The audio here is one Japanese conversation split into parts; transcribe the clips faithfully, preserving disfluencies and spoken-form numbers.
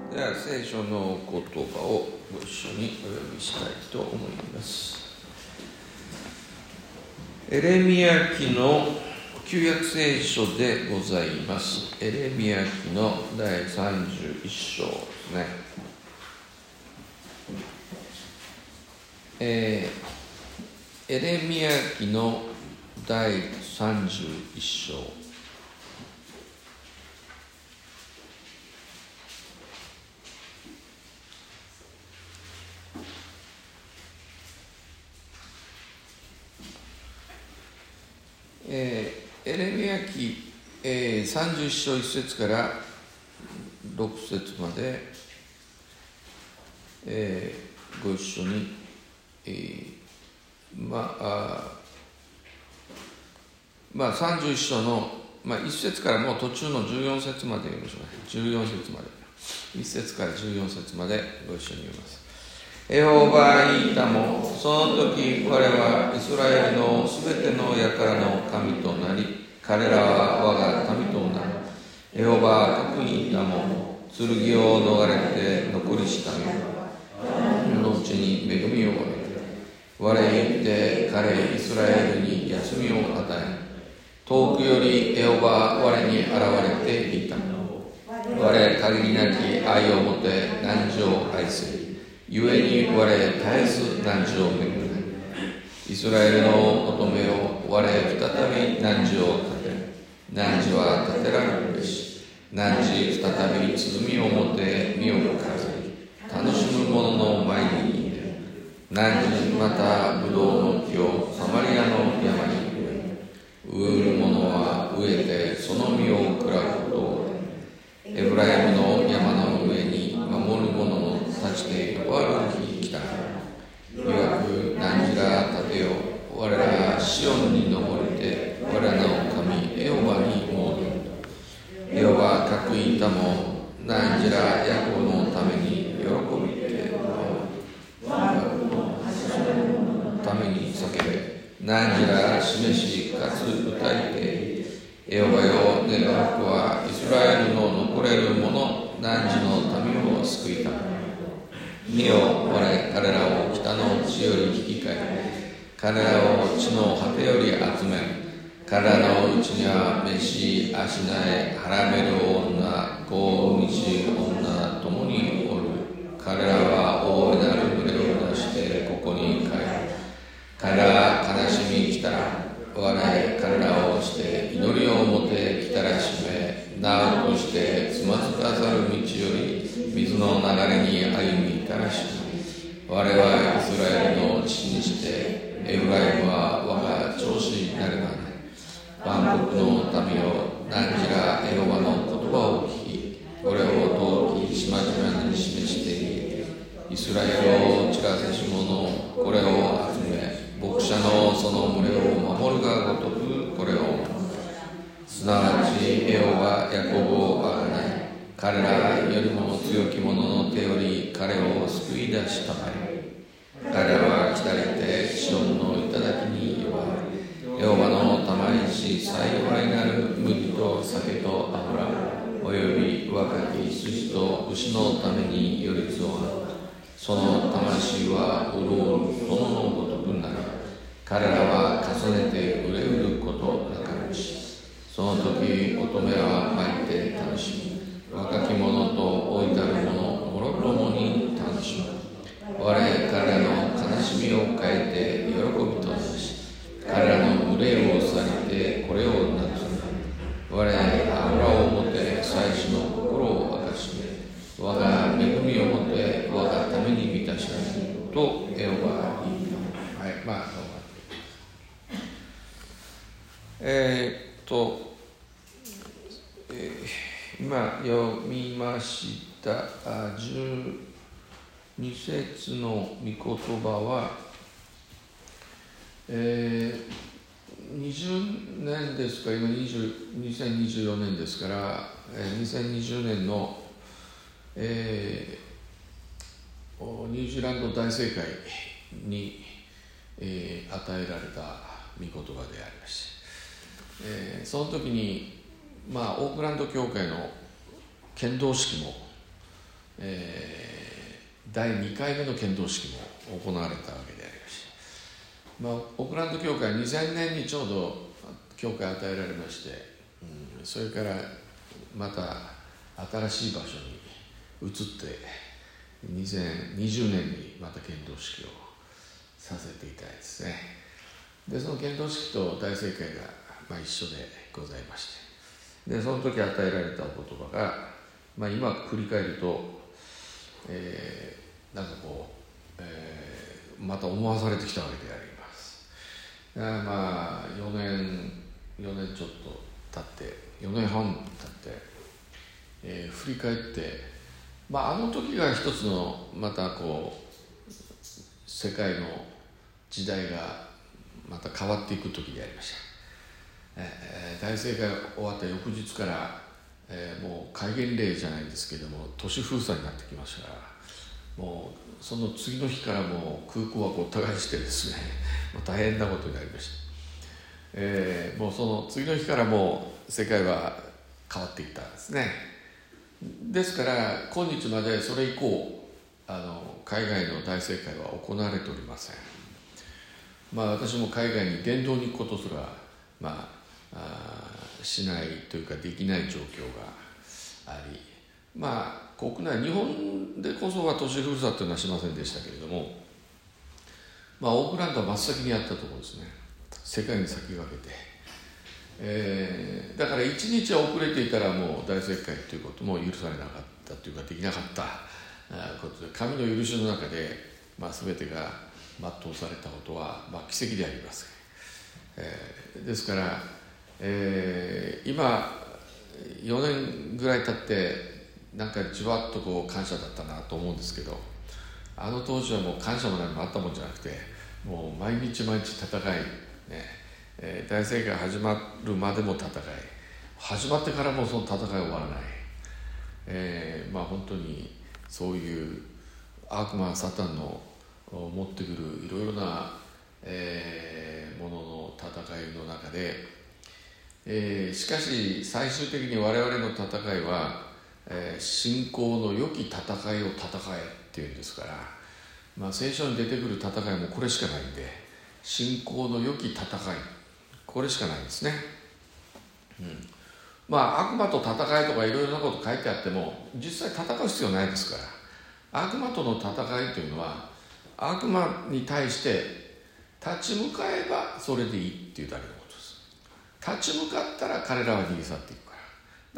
では聖書の言葉をご一緒にお読みしたいと思います。エレミヤ記の旧約聖書でございます。エレミヤ記のだいさんじゅういっ章ですね。えー、エレミヤ記のだいさんじゅういっ章。えー、エレミヤ記、えー、さんじゅういっ章いっ節からろく節まで、えー、ご一緒に、えー、まあまあさんじゅういっ章の、まあ、いっ節からもう途中のじゅうよん節まで読みましょうね。じゅうよん節まで、いっ節からじゅうよん節までご一緒に読みます。エホバは言ったも、その時彼はイスラエルのすべての輩の神となり、彼らは我が民となる。エホバは特に言ったも、剣を逃れて残りした民、のうちに恵みを得る。我言って彼イスラエルに休みを与え、遠くよりエホバは我に現れていた。我限りなき愛をもて汝を愛する。故に我絶えず汝を恵む。イスラエルの乙女を我再び汝を立てる。汝は立てられるべし。汝再び鼓をもて身を飾り、楽しむ者の前にいる。汝またブドウの木をサマリアの山に植え、植える者は植えてその実を食らうことを。エフライムの山の上に守る者の立ちて弱る日来た。いわく汝ら立てよ、我らシオンに登りて、我らの神エホバに戻る。エホバ各言ったも、汝らヤコブのために喜びて、我がのために叫べ。汝ら示しかつ歌いて、エホバよ、願わくはイスラエルの残れる者、汝の民を救いた。見よ、我彼らを北の地より引き換え、彼らを地の果てより集める。彼らのうちには召し、足なえ、はらめる女、子を産みし女ともにおる。彼らは大いなる群れを出してここに帰る。彼らは悲しみ来たら、我彼らをして祈りをもてきたらしめ、なおとしてつまずかざる道より水の流れに歩みたらしめ。我はイスラエルの父にして、エフライムは我が長子になればない。万国の民よ、汝らエホバの言葉を聞き、これを遠き島々に示している。イスラエルを散らせし者、これを集め、牧者のその群れを守るがごとくこれを、すなわちエホバヤコブをあがない。彼らよりも強き者の手より彼を救い出したまえ。彼らは来たりてシオンの頂に呼ばれ、エホバの玉石幸いなる麦と酒と油、および若き羊と牛のためによりつを張った。その魂は潤う殿のごとくなる。彼らは重ねて憂うることなかるし、その時乙女は巻いて楽しみ、若き者と老いたる者もろともに楽しむ。我彼らの悲しみを変えて喜びとなし、彼らの憂いを去りてこれをなくす。我油をもて祭司の心を明かしめ、我が恵みをもて我がために満たしなさいとエホバは言った。はい、まあえー、っと、えー、今読みましたじゅうに節の御言葉は、えー、にじゅうねんですか、今にせんにじゅうよねんですから、えー、にせんにじゅうねんの、えー、ニュージーランド大政会に、えー、与えられた御言葉でありまして、えー、その時に、まあ、オークランド教会の剣道式もえー、だいにかいめの献堂式も行われたわけでありまして、まあ、オークランド教会はにせんねんにちょうど教会与えられまして、うん、それからまた新しい場所に移ってにせんにじゅうねんにまた献堂式をさせていただいてですね。でその献堂式と大聖会がまあ一緒でございまして、でその時与えられたお言葉が、まあ、今振り返ると、えー、なんかこう、えー、また思わされてきたわけであります。だからまあよねんよねんちょっと経ってよねんはん経って、えー、振り返って、まあ、あの時が一つのまたこう世界の時代がまた変わっていく時でありました。えー、大聖会が終わった翌日から、えー、もう戒厳令じゃないんですけども都市封鎖になってきましたから、もうその次の日からもう空港はごった返してですねもう大変なことになりました。えー、もうその次の日からもう世界は変わっていったんですね。ですから今日までそれ以降あの海外の大聖会は行われておりません。まあ私も海外に伝道に行くことすら、まあ、あしないというかできない状況があり、まあ国内日本でこそは都市封鎖というのはしませんでしたけれども、まあオークランドは真っ先にやったところですね。世界に先駆けて、えー、だから一日遅れていたらもう大聖会ということも許されなかったというかできなかったことで、神の許しの中で、まあ、全てが全うされたことは、まあ、奇跡であります、えー、ですから、えー、今よねんぐらい経ってなんかじわっとこう感謝だったなと思うんですけど、あの当時はもう感謝も何もあったもんじゃなくて、もう毎日毎日戦いね、えー、大聖会始まるまでも戦い、始まってからもその戦い終わらない、えー、まあ本当にそういう悪魔サタンの持ってくるいろいろな、えー、ものの戦いの中で、えー、しかし最終的に我々の戦いは、えー、信仰の良き戦いを戦えっていうんですから、まあ、聖書に出てくる戦いもこれしかないんで、信仰の良き戦いこれしかないんですね、うん、まあ悪魔と戦いとかいろいろなこと書いてあっても実際戦う必要ないですから、悪魔との戦いというのは悪魔に対して立ち向かえばそれでいいっていうだけのことです。立ち向かったら彼らは逃げ去っていくから、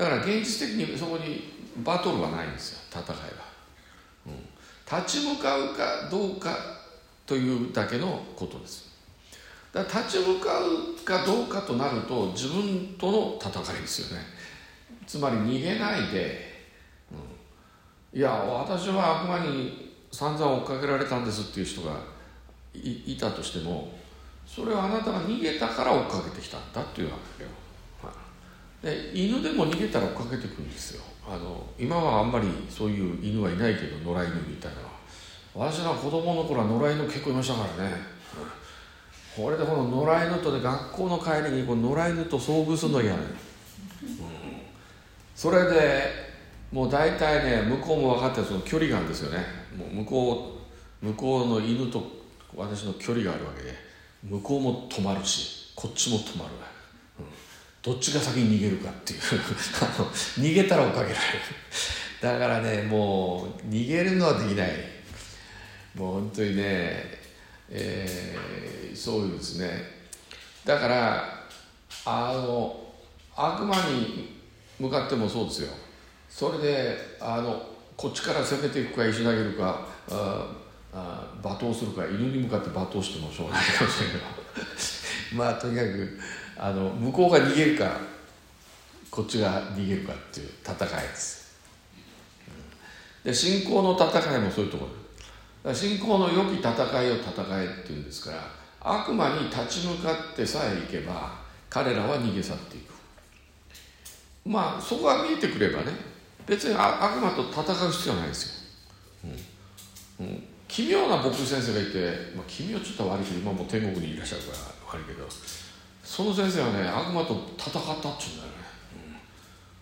だから現実的にそこにバトルはないんですよ、戦いは、うん、立ち向かうかどうかというだけのことです。だから立ち向かうかどうかとなると自分との戦いですよね。つまり逃げないで、うん、いや私は悪魔に散々追っかけられたんですっていう人が い, いたとしても、それはあなたが逃げたから追っかけてきたんだっていうわけよ、はい、で犬でも逃げたら追っかけてくるんですよ。あの今はあんまりそういう犬はいないけど、野良犬みたいなのは、私の子供の頃は野良犬結構いましたからね、これでこの野良犬とで学校の帰りにこの野良犬と遭遇するの嫌ね、うん、それでもう大体ね向こうも分かってる、その距離があるんですよね。もう向こう向こうの犬と私の距離があるわけで、向こうも止まるしこっちも止まる、うん、どっちが先に逃げるかっていうあの逃げたら追っかけられるだからね、もう逃げるのはできない、もう本当にね、えー、そういうですね。だからあの悪魔に向かってもそうですよ。それであのこっちから攻めていくか石投げるかああ罵倒するか、犬に向かって罵倒してもしょうがないかもしれないけどまあとにかくあの向こうが逃げるかこっちが逃げるかっていう戦いです。で信仰の戦いもそういうところです。信仰の良き戦いを戦えっていうんですから、悪魔に立ち向かってさえいけば彼らは逃げ去っていく。まあそこが見えてくればね、別に悪魔と戦う必要はないですよ、うんうん、奇妙な牧師先生がいて、まあ、奇妙ちょっと悪いけど今もう天国にいらっしゃるから悪いけど、その先生はね悪魔と戦ったっちゅうんだよね、うん、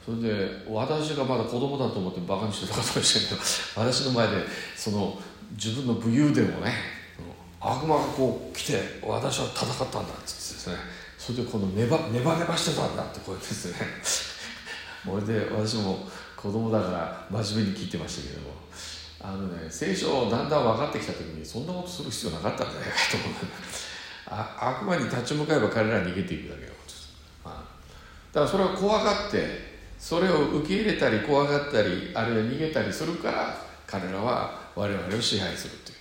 それで私がまだ子供だと思ってバカにしてたかもしれないけど、私の前でその自分の武勇伝をね、悪魔がこう来て私は戦ったんだってですね、それでこのネバネバネバしてたんだってこうですねそれで私も子供だから真面目に聞いてましたけども、あのね、聖書をだんだん分かってきた時にそんなことする必要なかったんじゃないかと思うあ悪魔に立ち向かえば彼らは逃げていくだけよ。だからそれを怖がってそれを受け入れたり怖がったりあるいは逃げたりするから彼らは我々を支配するという。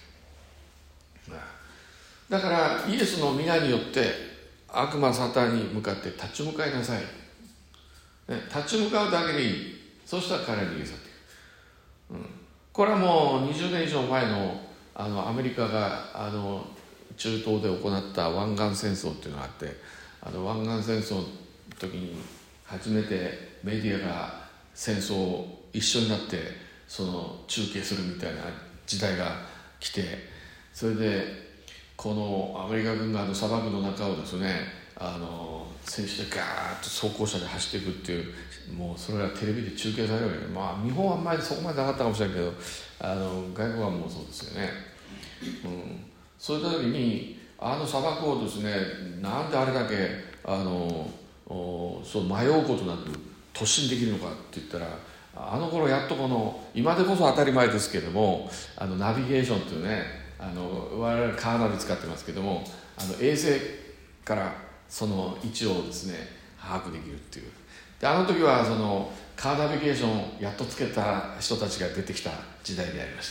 だからイエスの皆によって悪魔サタンに向かって立ち向かいなさい、ね、立ち向かうだけでいい。そうしたら彼らに逃げ去っていく、うん、これはもうにじゅうねん以上前の、 あのアメリカがあの中東で行った湾岸戦争っていうのがあって、あの湾岸戦争の時に初めてメディアが戦争を一緒になってその中継するみたいな時代が来て、それでこのアメリカ軍があの砂漠の中をですね、あの戦車でガーッと装甲車で走っていくっていう、もうそれがテレビで中継されるわけで、まあ日本はあんまりそこまでなかったかもしれないけど、あの外国はもうそうですよね、うん、そういった時にあの砂漠をですね、なんであれだけあのそう迷うことなく突進できるのかって言ったら、あの頃やっとこの今でこそ当たり前ですけども、あのナビゲーションっていうね、あの我々カーナビ使ってますけども、あの衛星からその位置をですね把握できるっていう。であの時はそのカーナビゲーションをやっとつけた人たちが出てきた時代でありました。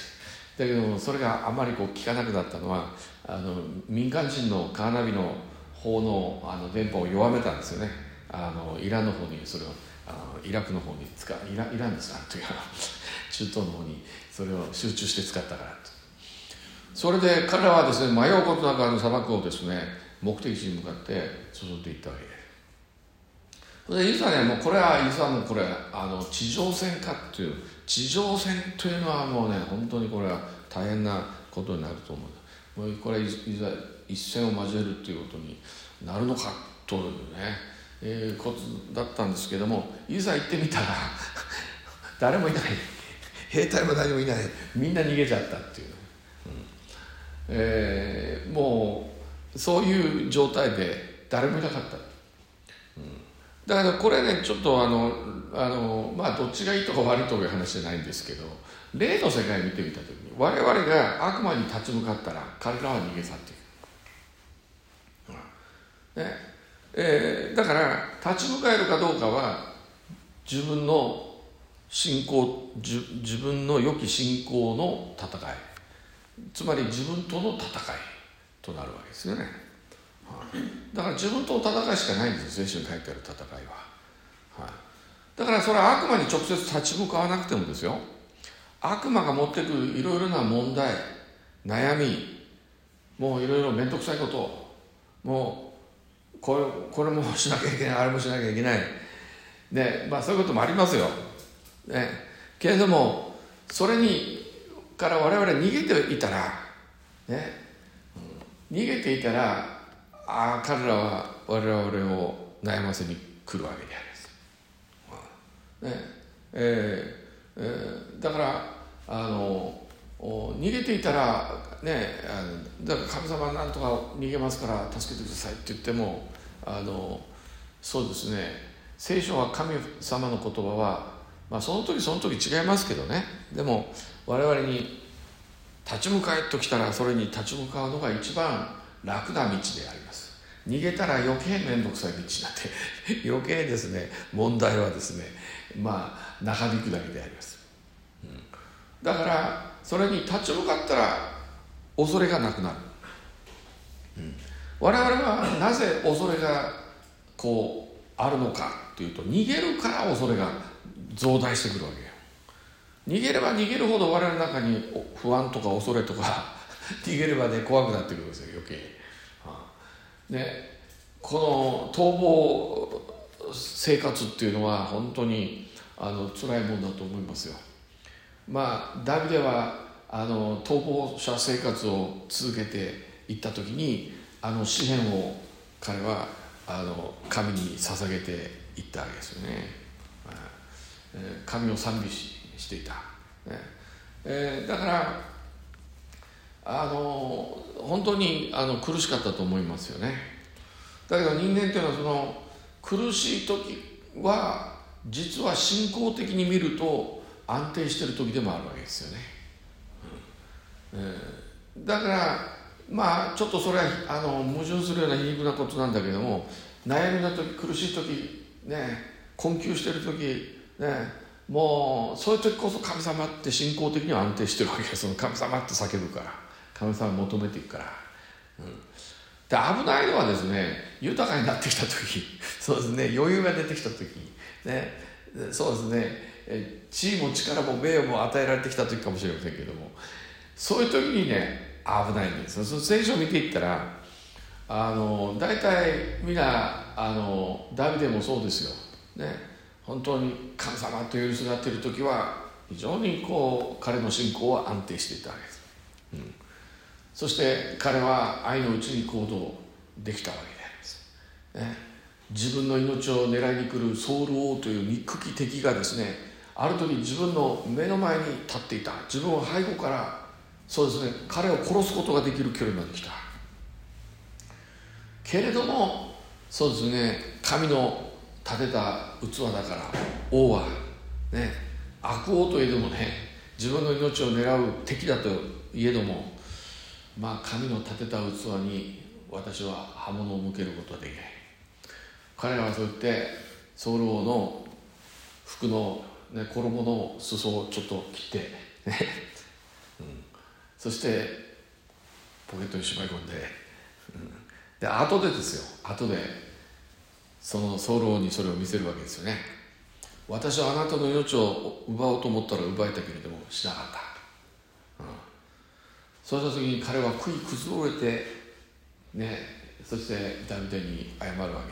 だけどもそれがあまりこう効かなくなったのは、あの民間人のカーナビの方のあの電波を弱めたんですよね。あのイランの方にそれをあのイラクの方に使う、イライランですかというか中東の方にそれを集中して使ったからと。それで彼らはですね、迷うことなくあの砂漠をですね目的地に向かって進んでいったわけです。でいざね、もうこれはいざもうこれあの地上戦かっていう、地上戦というのはもうね本当にこれは大変なことになると思う。もうこれいざ一戦を交えるっていうことになるのかというね、えー、ことだったんですけども、いざ行ってみたら誰もいない、兵隊も何もいない、みんな逃げちゃったっていう、うんえー、もうそういう状態で誰もいなかった、うん、だからこれねちょっとあのあのまあどっちがいいとか悪いとかいう話じゃないんですけど、霊の世界を見てみた時に我々が悪魔に立ち向かったら彼らは逃げ去っていく、うんねえー、だから立ち向かえるかどうかは自分の信仰、自分の良き信仰の戦い、つまり自分との戦いとなるわけですよね。だから自分との戦いしかないんですよ、聖書に書いてある戦いは、はい、だからそれは悪魔に直接立ち向かわなくてもですよ、悪魔が持ってくるいろいろな問題、悩み、もういろいろ面倒くさいこと、もうこれ、これもしなきゃいけない、あれもしなきゃいけない、ね、まあそういうこともありますよ、ね、けれどもそれにから我々逃げていたら、ね、逃げていたら、ああ彼らは我々を悩ませに来るわけであります、ねえーえー、だからあの逃げていたらね、あのだから神様はなんとか逃げますから助けてくださいって言っても、あのそうですね、聖書は神様の言葉は、まあ、その時その時違いますけどね、でも我々に立ち向かえときたらそれに立ち向かうのが一番楽な道であります。逃げたら余計面倒くさい道になって余計ですね問題はですねまあ長引くだけであります、うん、だからそれに立ち向かったら恐れがなくなる、うん、我々はなぜ恐れがこうあるのかというと、逃げるから恐れが増大してくるわけよ。逃げれば逃げるほど我々の中に不安とか恐れとか逃げればね怖くなってくるんですよ余計、はあ、でこの逃亡生活っていうのは本当にあの辛いもんだと思いますよ。まあダビデはあの逃亡者生活を続けていった時にあの詩篇を彼はあの神に捧げていったわけですよね。 えー、神を賛美 し, していた、ねえー、だからあの本当にあの苦しかったと思いますよね。だけど人間というのはその苦しい時は実は信仰的に見ると安定している時でもあるわけですよね、うんえー、だからまあちょっとそれはあの矛盾するような皮肉なことなんだけども、悩みの時、苦しい時ね、困窮している時ね、もうそういう時こそ神様って信仰的には安定してるわけです。その神様って叫ぶから、神様を求めていくから、うん、で危ないのはですね、豊かになってきた時そうですね、余裕が出てきた時ね、そうですね、地位も力も名誉も与えられてきた時かもしれませんけども、そういう時にね危ないんです。その聖書を見ていったらあの大体みんなあのダビデもそうですよ、ね、本当に神様と許しがっている時は非常にこう彼の信仰は安定していたわけです、うん、そして彼は愛のうちに行動できたわけであります、ね、自分の命を狙いに来るソウル王という憎き敵がですね、ある時自分の目の前に立っていた。自分を背後からそうですね、彼を殺すことができる距離まで来たけれども、そうですね、神の立てた器だから王はね、悪王といえどもね、自分の命を狙う敵だといえども、まあ神の立てた器に私は刃物を向けることはできない。彼らはそう言ってソウル王の服の、ね、衣の裾をちょっと切って、ねうん、そしてポケットにしまい込んで、うん、で後でですよ、後でそのソウル王にそれを見せるわけですよね。私はあなたの命を奪おうと思ったら奪えたけれどもしなかった、うん、そうした時に彼は悔い崩れてね、そしてダビデに謝るわけであります、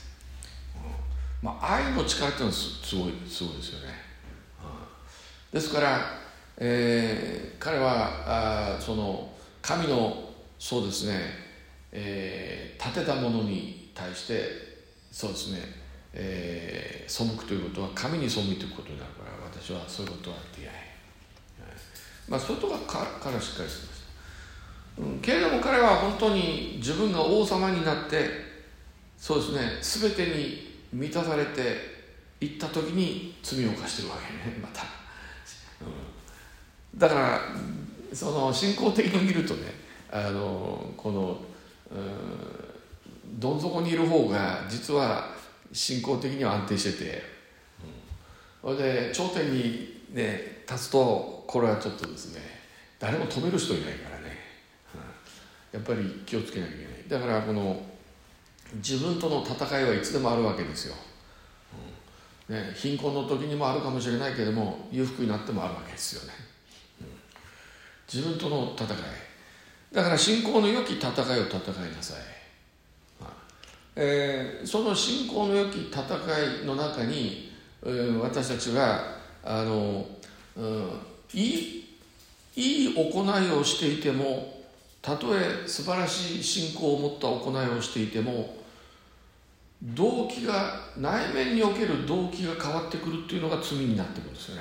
うん、まあ愛の力っていうのはすごいすごいですよね、うん、ですから、えー、彼はあその神のそうですね、えー、立てたものに対してそうですね、えー、背くということは神に背いていくことになるから、私はそういうことはできない、まあそういうことが彼はしっかりしていました、うん、けれども彼は本当に自分が王様になってそうですね、全てに満たされていった時に罪を犯してるわけね、また、うん、だからその信仰的に見るとね、あのこの、うんどん底にいる方が実は信仰的には安定してて、それで頂点に、ね、立つとこれはちょっとですね、誰も止める人いないからね、やっぱり気をつけなきゃいけない。だからこの自分との戦いはいつでもあるわけですよ、うんね、貧困の時にもあるかもしれないけども裕福になってもあるわけですよね、うん、自分との戦いだから、信仰の良き戦いを戦いなさい。えー、その信仰の良き戦いの中に、えー、私たちがあの、うん、いい、いい行いをしていても、たとえ素晴らしい信仰を持った行いをしていても、動機が内面における動機が変わってくるっていうのが罪になってくるんですよね、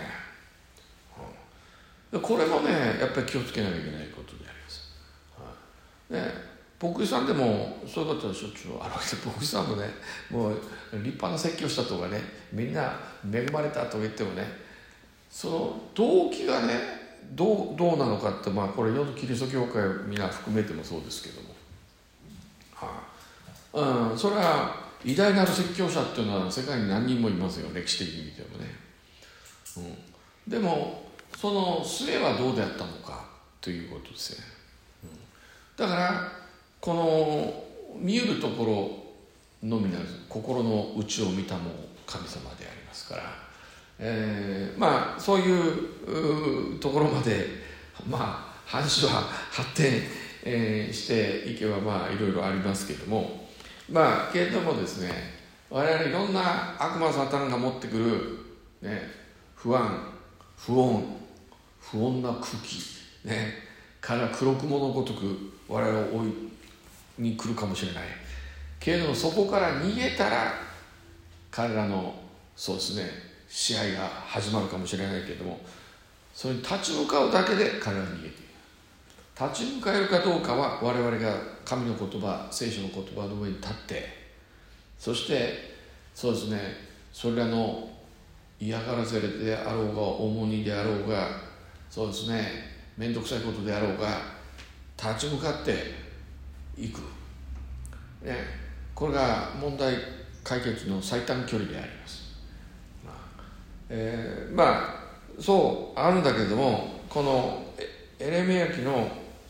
うん、これもねやっぱり気をつけなきゃいけないことであります、うんね牧師さんでもそういうことはしょっちゅうあるわけで、牧師さんもね、もう立派な説教したとかね、みんな恵まれたと言ってもね、その動機がねどう、どうなのかって、まあこれ世のキリスト教会をみんな含めてもそうですけども、はあうん、それは偉大なる説教者っていうのは世界に何人もいますよ、歴史的に見てもね、うん、でもその末はどうであったのかということですね、うん、だからこの見えるところのみならず心の内を見たも神様でありますから、えー、まあそういうところまでまあ話は発展、えー、していけばまあいろいろありますけれども、まあけれどもですね、我々いろんな悪魔サタンが持ってくる、ね、不安、不穏、不穏な空気、ね、彼は黒雲のごとく我々を追いに来るかもしれないけれども、そこから逃げたら彼らのそうですね支配が始まるかもしれないけれども、それに立ち向かうだけで彼は逃げている。立ち向かえるかどうかは我々が神の言葉、聖書の言葉の上に立って、そしてそうですね、それらの嫌がらせであろうが重荷であろうが、そうですね、面倒くさいことであろうが立ち向かっていく、ね、これが問題解決の最短距離であります。まあ、えー、まあそうあるんだけれども、このエレミヤ記の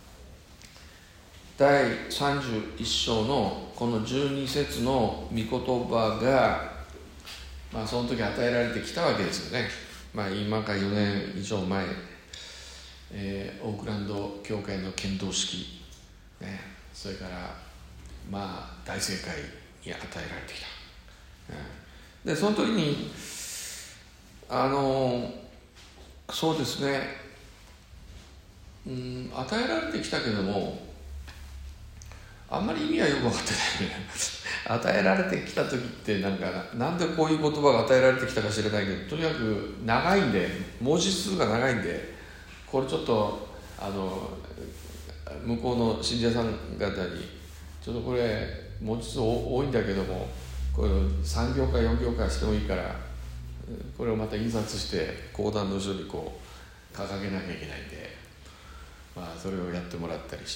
だいさんじゅういっ章のこのじゅうに節の御言葉が、まあ、その時与えられてきたわけですよね。まあ、今からよねん以上前、えー、オークランド教会の剣道式、ね、それからまあ大正会に与えられてきた、ね、でその時にあのそうですね、うん、与えられてきたけどもあんまり意味はよく分かってないね与えられてきた時ってなんかなんでこういう言葉が与えられてきたか知らないけど、とにかく長いんで、文字数が長いんで、これちょっとあの向こうの信者さん方にちょっとこれ文字数多いんだけども、これさん行かよん行かしてもいいからこれをまた印刷して講談の書にこう掲げなきゃいけないんで、まあそれをやってもらったりして、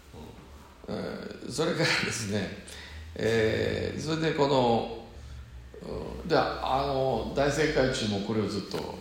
それからですね、えー、それでこのであの大正会中もこれをずっと掲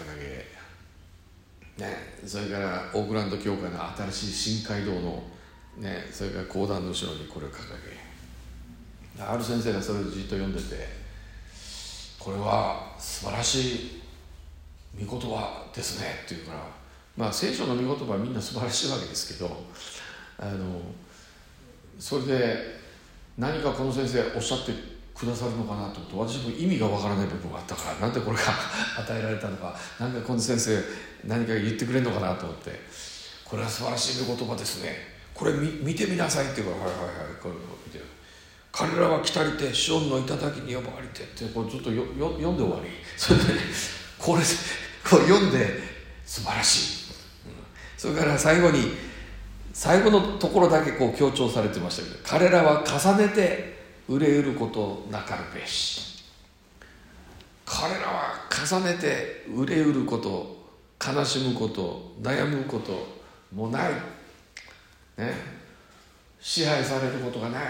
げ、ね、それからオークランド教会の新しい新街道の、ね、それから講談の後ろにこれを掲げ、ある先生がそれをじっと読んでて、これは素晴らしい御言葉ですねっていうから、まあ聖書の御言葉はみんな素晴らしいわけですけど、あのそれで何かこの先生おっしゃってくださるのかなと思って、私も意味がわからない部分があったから、なんでこれが与えられたのか、なんかこの先生何か言ってくれるのかなと思って、これは素晴らしい御言葉ですね、これ 見, 見てみなさいって言うから、はいはいはい、これを見て、彼らは来たりてシオンの頂に呼ばれてってこれずっとよよ読んで終わり、それで、ね、これこれ読んで素晴らしい、うん、それから最後に最後のところだけこう強調されてましたけど、彼らは重ねて憂えることなかるべし、彼らは重ねて憂えること、悲しむこと、悩むこともない、ね、支配されることがない。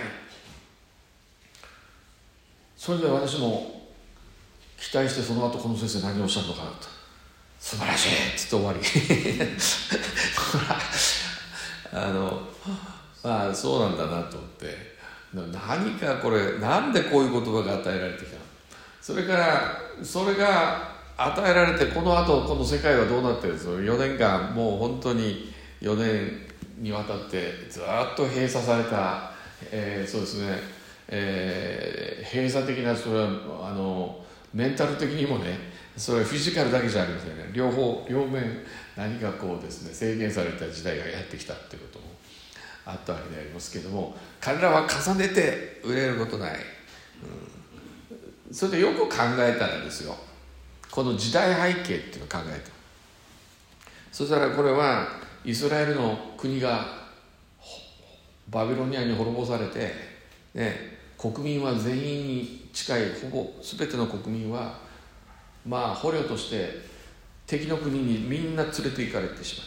それで私も期待して、その後この先生何をおっしゃるのかなと、素晴らしいっつって終わりあのまあそうなんだなと思って、何かこれなんでこういう言葉が与えられてきたの、それからそれが与えられて、この後この世界はどうなってるんですか。よねんかんもう本当によねんにわたってずっと閉鎖された、えー、そうですね、えー、閉鎖的な、それはあのメンタル的にもね、それはフィジカルだけじゃありませんね、両方両面何かこうですね、制限された時代がやってきたっていうこともあったわけでありますけれども、彼らは重ねて憂えることない、うん、それでよく考えたらですよ、この時代背景っていうのを考えた。そしたらこれはイスラエルの国がバビロニアに滅ぼされて、ね、国民は全員に近いほぼ全ての国民はまあ捕虜として敵の国にみんな連れて行かれてしまった、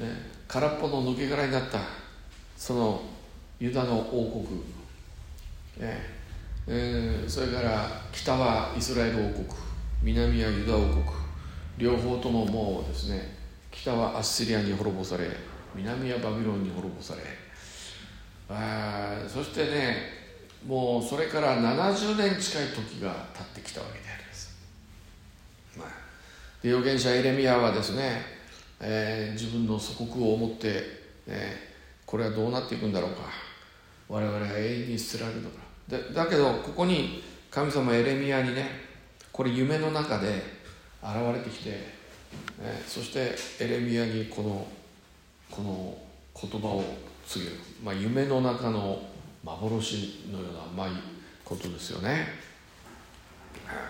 ね、空っぽの抜け殻になったそのユダの王国、ねえー、それから北はイスラエル王国、南はユダ王国、両方とももうですね、北はアッシリアに滅ぼされ、南はバビロンに滅ぼされ、あそしてね、もうそれからななじゅうねん近い時が経ってきたわけであります。まあ、で預言者エレミヤはですね、えー、自分の祖国を思って、ね、これはどうなっていくんだろうか、我々は永遠に捨てられるのか。でだけどここに神様エレミヤにね、これ夢の中で現れてきて、ね、そしてエレミヤにこのこの言葉を告げる、まあ、夢の中の幻のような、まあ、ことですよね。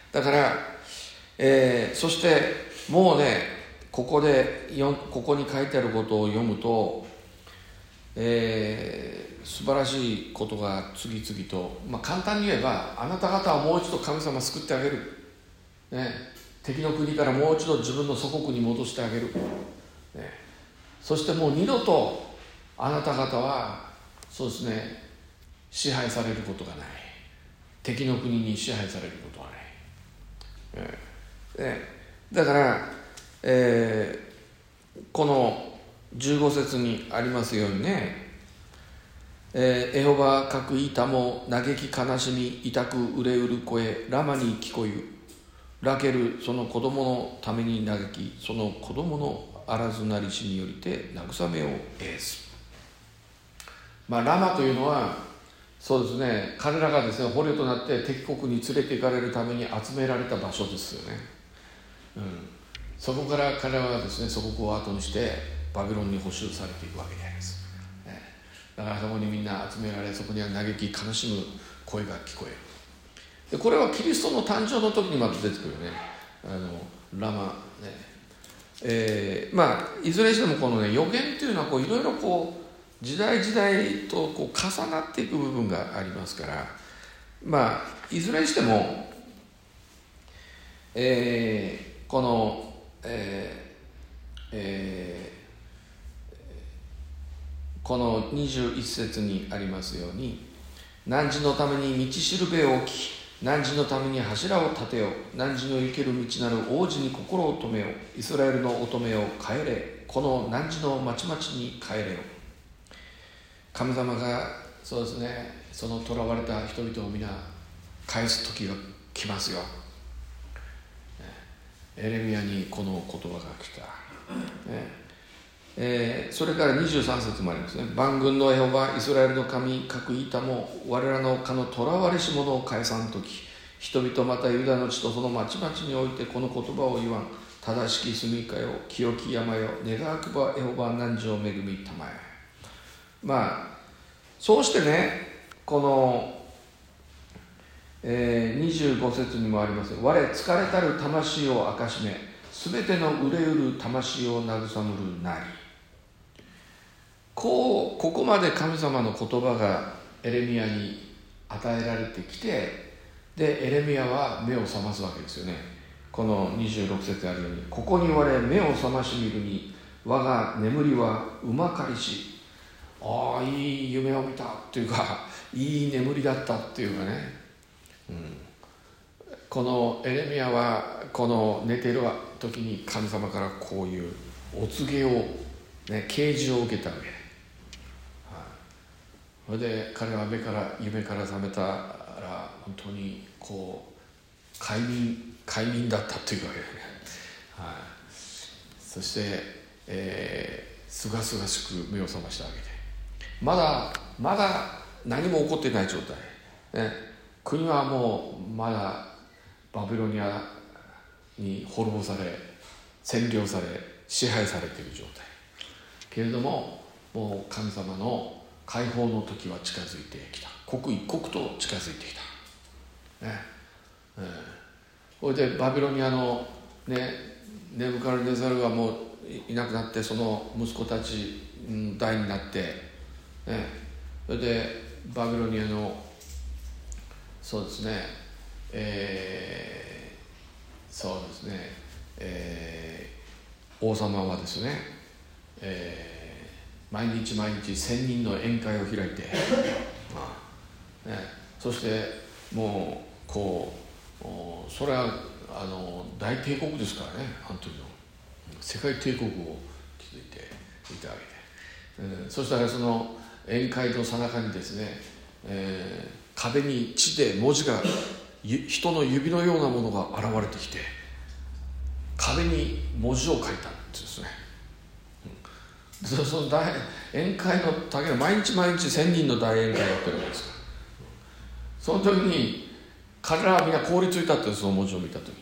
だから、えー、そしてもうね、ここでよここに書いてあることを読むと、えー、素晴らしいことが次々と、まあ、簡単に言えば、あなた方はもう一度神様を救ってあげる、ね、敵の国からもう一度自分の祖国に戻してあげる、ね、そしてもう二度とあなた方はそうですね、支配されることがない、敵の国に支配されることはない、えーね、だから、えー、このじゅうご節にありますようにね、えー、エホバかく痛も嘆き悲しみ痛く憂うる声ラマに聞こゆ、ラケルその子供のために嘆き、その子供のあらずなりしによりて慰めを得ず。まあラマというのはそうですね、彼らがですね捕虜となって敵国に連れて行かれるために集められた場所ですよね、うん、そこから彼らはですね祖国を後にしてバビロンに捕囚されていくわけであります、ね、だからそこにみんな集められ、そこには嘆き悲しむ声が聞こえる。でこれはキリストの誕生の時にまた出てくるね、あのラマね、えー、まあいずれにしてもこのね予言っていうのはこういろいろこう時代時代とこう重なっていく部分がありますから、まあいずれにしても、えー、この、えーえー、このにじゅういち節にありますように、汝のために道しるべを置き、汝のために柱を立てよ、汝の行ける道なる王子に心を止めよ、イスラエルの乙女を帰れ、この汝の町々に帰れよ。神様がそうですね、その囚われた人々を皆返す時が来ますよ。エレミヤにこの言葉が来た、ねえー、それからにじゅうさん節もありますね。万軍のエホバイスラエルの神各イタも我らのかの囚われし者を返さんとき、人々またユダの地とその町々においてこの言葉を言わん。正しき住みかよ、清き山よ、願わくばエホバ汝を恵みたまえ。まあそうしてね、この、えー、にじゅうご節にもありますよ。我疲れたる魂を明かしめ、すべての憂うる魂を慰むるなり。こうここまで神様の言葉がエレミヤに与えられてきて、でエレミヤは目を覚ますわけですよね。このにじゅうろく節あるように、ここに我目を覚まし見るに、我が眠りはうまかりし、ああいい夢を見たっていうか、いい眠りだったっていうかね、うん、このエレミヤはこの寝ている時に神様からこういうお告げを、ね、啓示を受けたわけで、はい、それで彼は目から夢から覚めたら本当にこう快眠快眠だったっていうわけでね、はい、そしてえー、すがすがしく目を覚ましたわけで、まだまだ何も起こっていない状態、ね、国はもうまだバビロニアに滅ぼされ占領され支配されている状態けれども、もう神様の解放の時は近づいてきた、刻一刻と近づいてきた、ねえー、それでバビロニアの、ね、ネブカルネザルがもういなくなって、その息子たち代になって、ね、それでバビロニアのそうですね、えー、そうですね、えー、王様はですね、えー、毎日毎日千人の宴会を開いて、まあね、そしてもうこうそれはあの大帝国ですからね、あの時の世界帝国を築いていたわけで、えー、そしたらその宴会の最中にですね、えー、壁に血で文字が人の指のようなものが現れてきて、壁に文字を書いたんですね、うん、その大宴会のだけ毎日毎日千人の大宴会をやってるわけですから、その時に彼らはみんな凍りついたって、その文字を見た時に、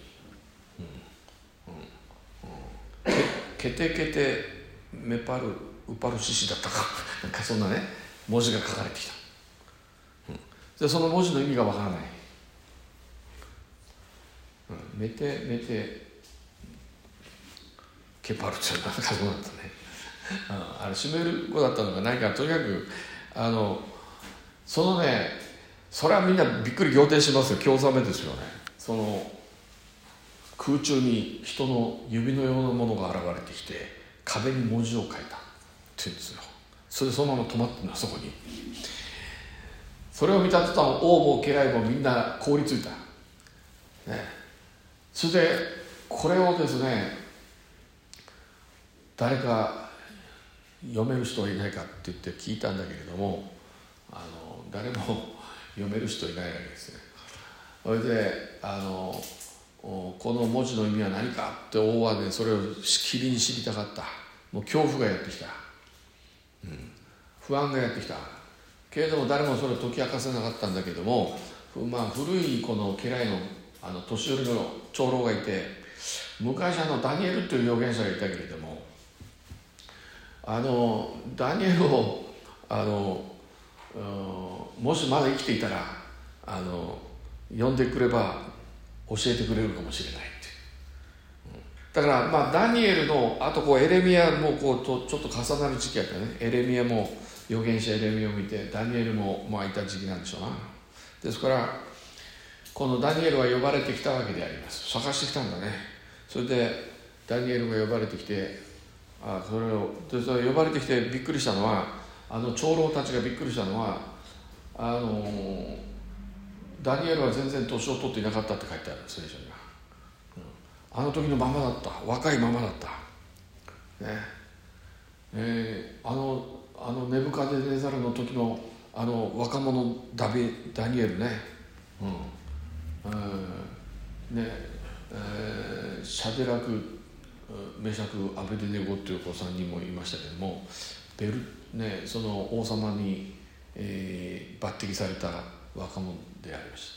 うんうんうん、ケテケテメパルウパルシシだったかなんかそんなね文字が書かれてきた、うん、でその文字の意味がわからない、 メテメテケパルチョなんかそうだったねあれシュメール語だったのか何か、とにかくあのそのね、それはみんなびっくり仰天しますよ。興ざめですよね。その空中に人の指のようなものが現れてきて壁に文字を書いたって言うんですよ。それでそのまま止まってるの、そこに。それを見た途端王も家来もみんな凍りついた、ね、それでこれをですね、誰か読める人はいないかって言って聞いたんだけれども、あの誰も読める人いないわけですね。それであのこの文字の意味は何かって王はね、それをしきりに知りたかった。もう恐怖がやってきた、うん、不安がやってきたけれども、誰もそれを解き明かせなかったんだけども、まあ、古いこの家来のあの年寄りの長老がいて、昔あのダニエルという預言者がいたけれども、あのダニエルをあのもしまだ生きていたらあの呼んでくれば教えてくれるかもしれないって。だからまあダニエルのあとこうエレミヤもこうとちょっと重なる時期やったね。エレミヤも預言者エレミヤを見て、ダニエルもまあいた時期なんでしょうな。ですからこのダニエルは呼ばれてきたわけであります。探してきたんだね。それでダニエルが呼ばれてきて、あそれをでそれ呼ばれてきてびっくりしたのは、あの長老たちがびっくりしたのは、あのダニエルは全然年を取っていなかったって書いてある、聖書には。あの時のままだった、若いままだった、ねえー、あのあのネブカデネザルの時のあの若者ダビダニエルね、うんえーねえー、シャデラクメシャクアベデネゴっていう子さんにんもいましたけども、ベル、ね、その王様に、えー、抜擢された若者でありました。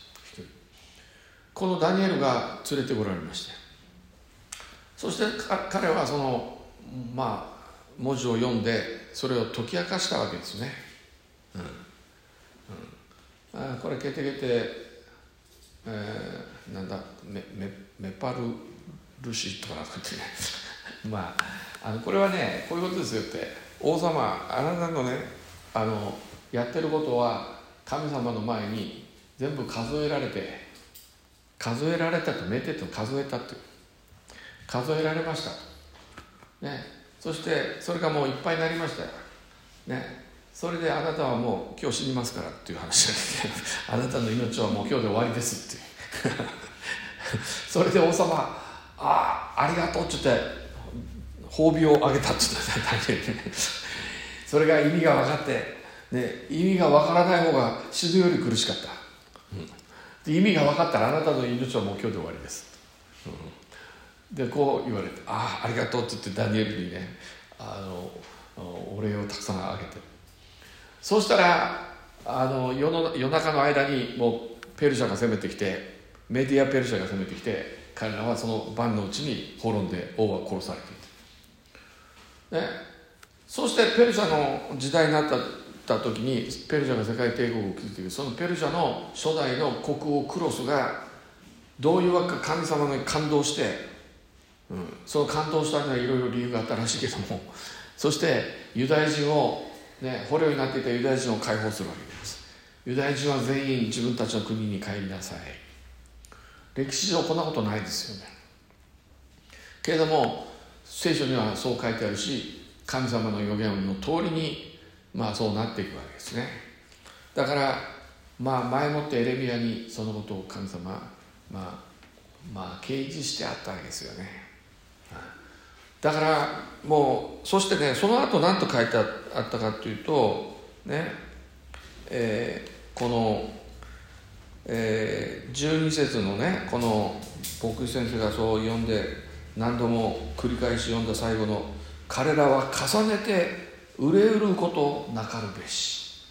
このダニエルが連れてこられまして、そして彼はそのまあ文字を読んでそれを解き明かしたわけですね。うんうん、あこれケテケテ、えー、なんだ メ, メ, メパルルシとかなんかってねまああのこれはねこういうことですよって、王様あなたのねあのやってることは神様の前に全部数えられて、数えられたとメテと数えたって数えられました、ね、そしてそれがもういっぱいになりましたよ、ね、それであなたはもう今日死にますからっていう話ですねあなたの命はもう今日で終わりですっていうそれで王様ああありがとうって言って褒美をあげたって言ってそれが意味が分かって、ね、意味が分からない方が死ぬより苦しかった、うん、で意味が分かったらあなたの命はもう今日で終わりです、うんでこう言われて、ああありがとうって言ってダニエルにねあのお礼をたくさんあげて、そうしたらあの 夜, の夜中の間にもうペルシャが攻めてきて、メディアペルシャが攻めてきて、彼らはその晩のうちに滅んで王は殺されていた、ね、そしてペルシャの時代になった時にペルシャが世界帝国を築いている、そのペルシャの初代の国王クロスがどういうわけか神様に感動してうん、その感動したにはいろいろ理由があったらしいけども、そしてユダヤ人を、ね、捕虜になっていたユダヤ人を解放するわけです。ユダヤ人は全員自分たちの国に帰りなさい。歴史上こんなことないですよね。けれども聖書にはそう書いてあるし、神様の預言の通りに、まあ、そうなっていくわけですね。だから、まあ、前もってエレミヤにそのことを神様まあまあ掲示してあったわけですよね。だからもうそしてね、その後何と書いてあったかというとね、えー、この、えー、じゅうに節のね、この牧師先生がそう読んで何度も繰り返し読んだ最後の、彼らは重ねて憂えることなかるべし、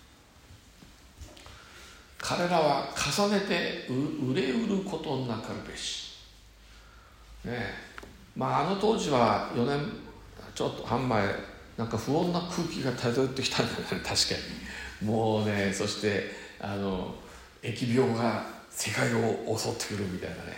彼らは重ねて憂えることなかるべし、ねまあ、あの当時はよねんちょっと半前、なんか不穏な空気が漂ってきたんだよね、確かに。もうね、そしてあの疫病が世界を襲ってくるみたいなね、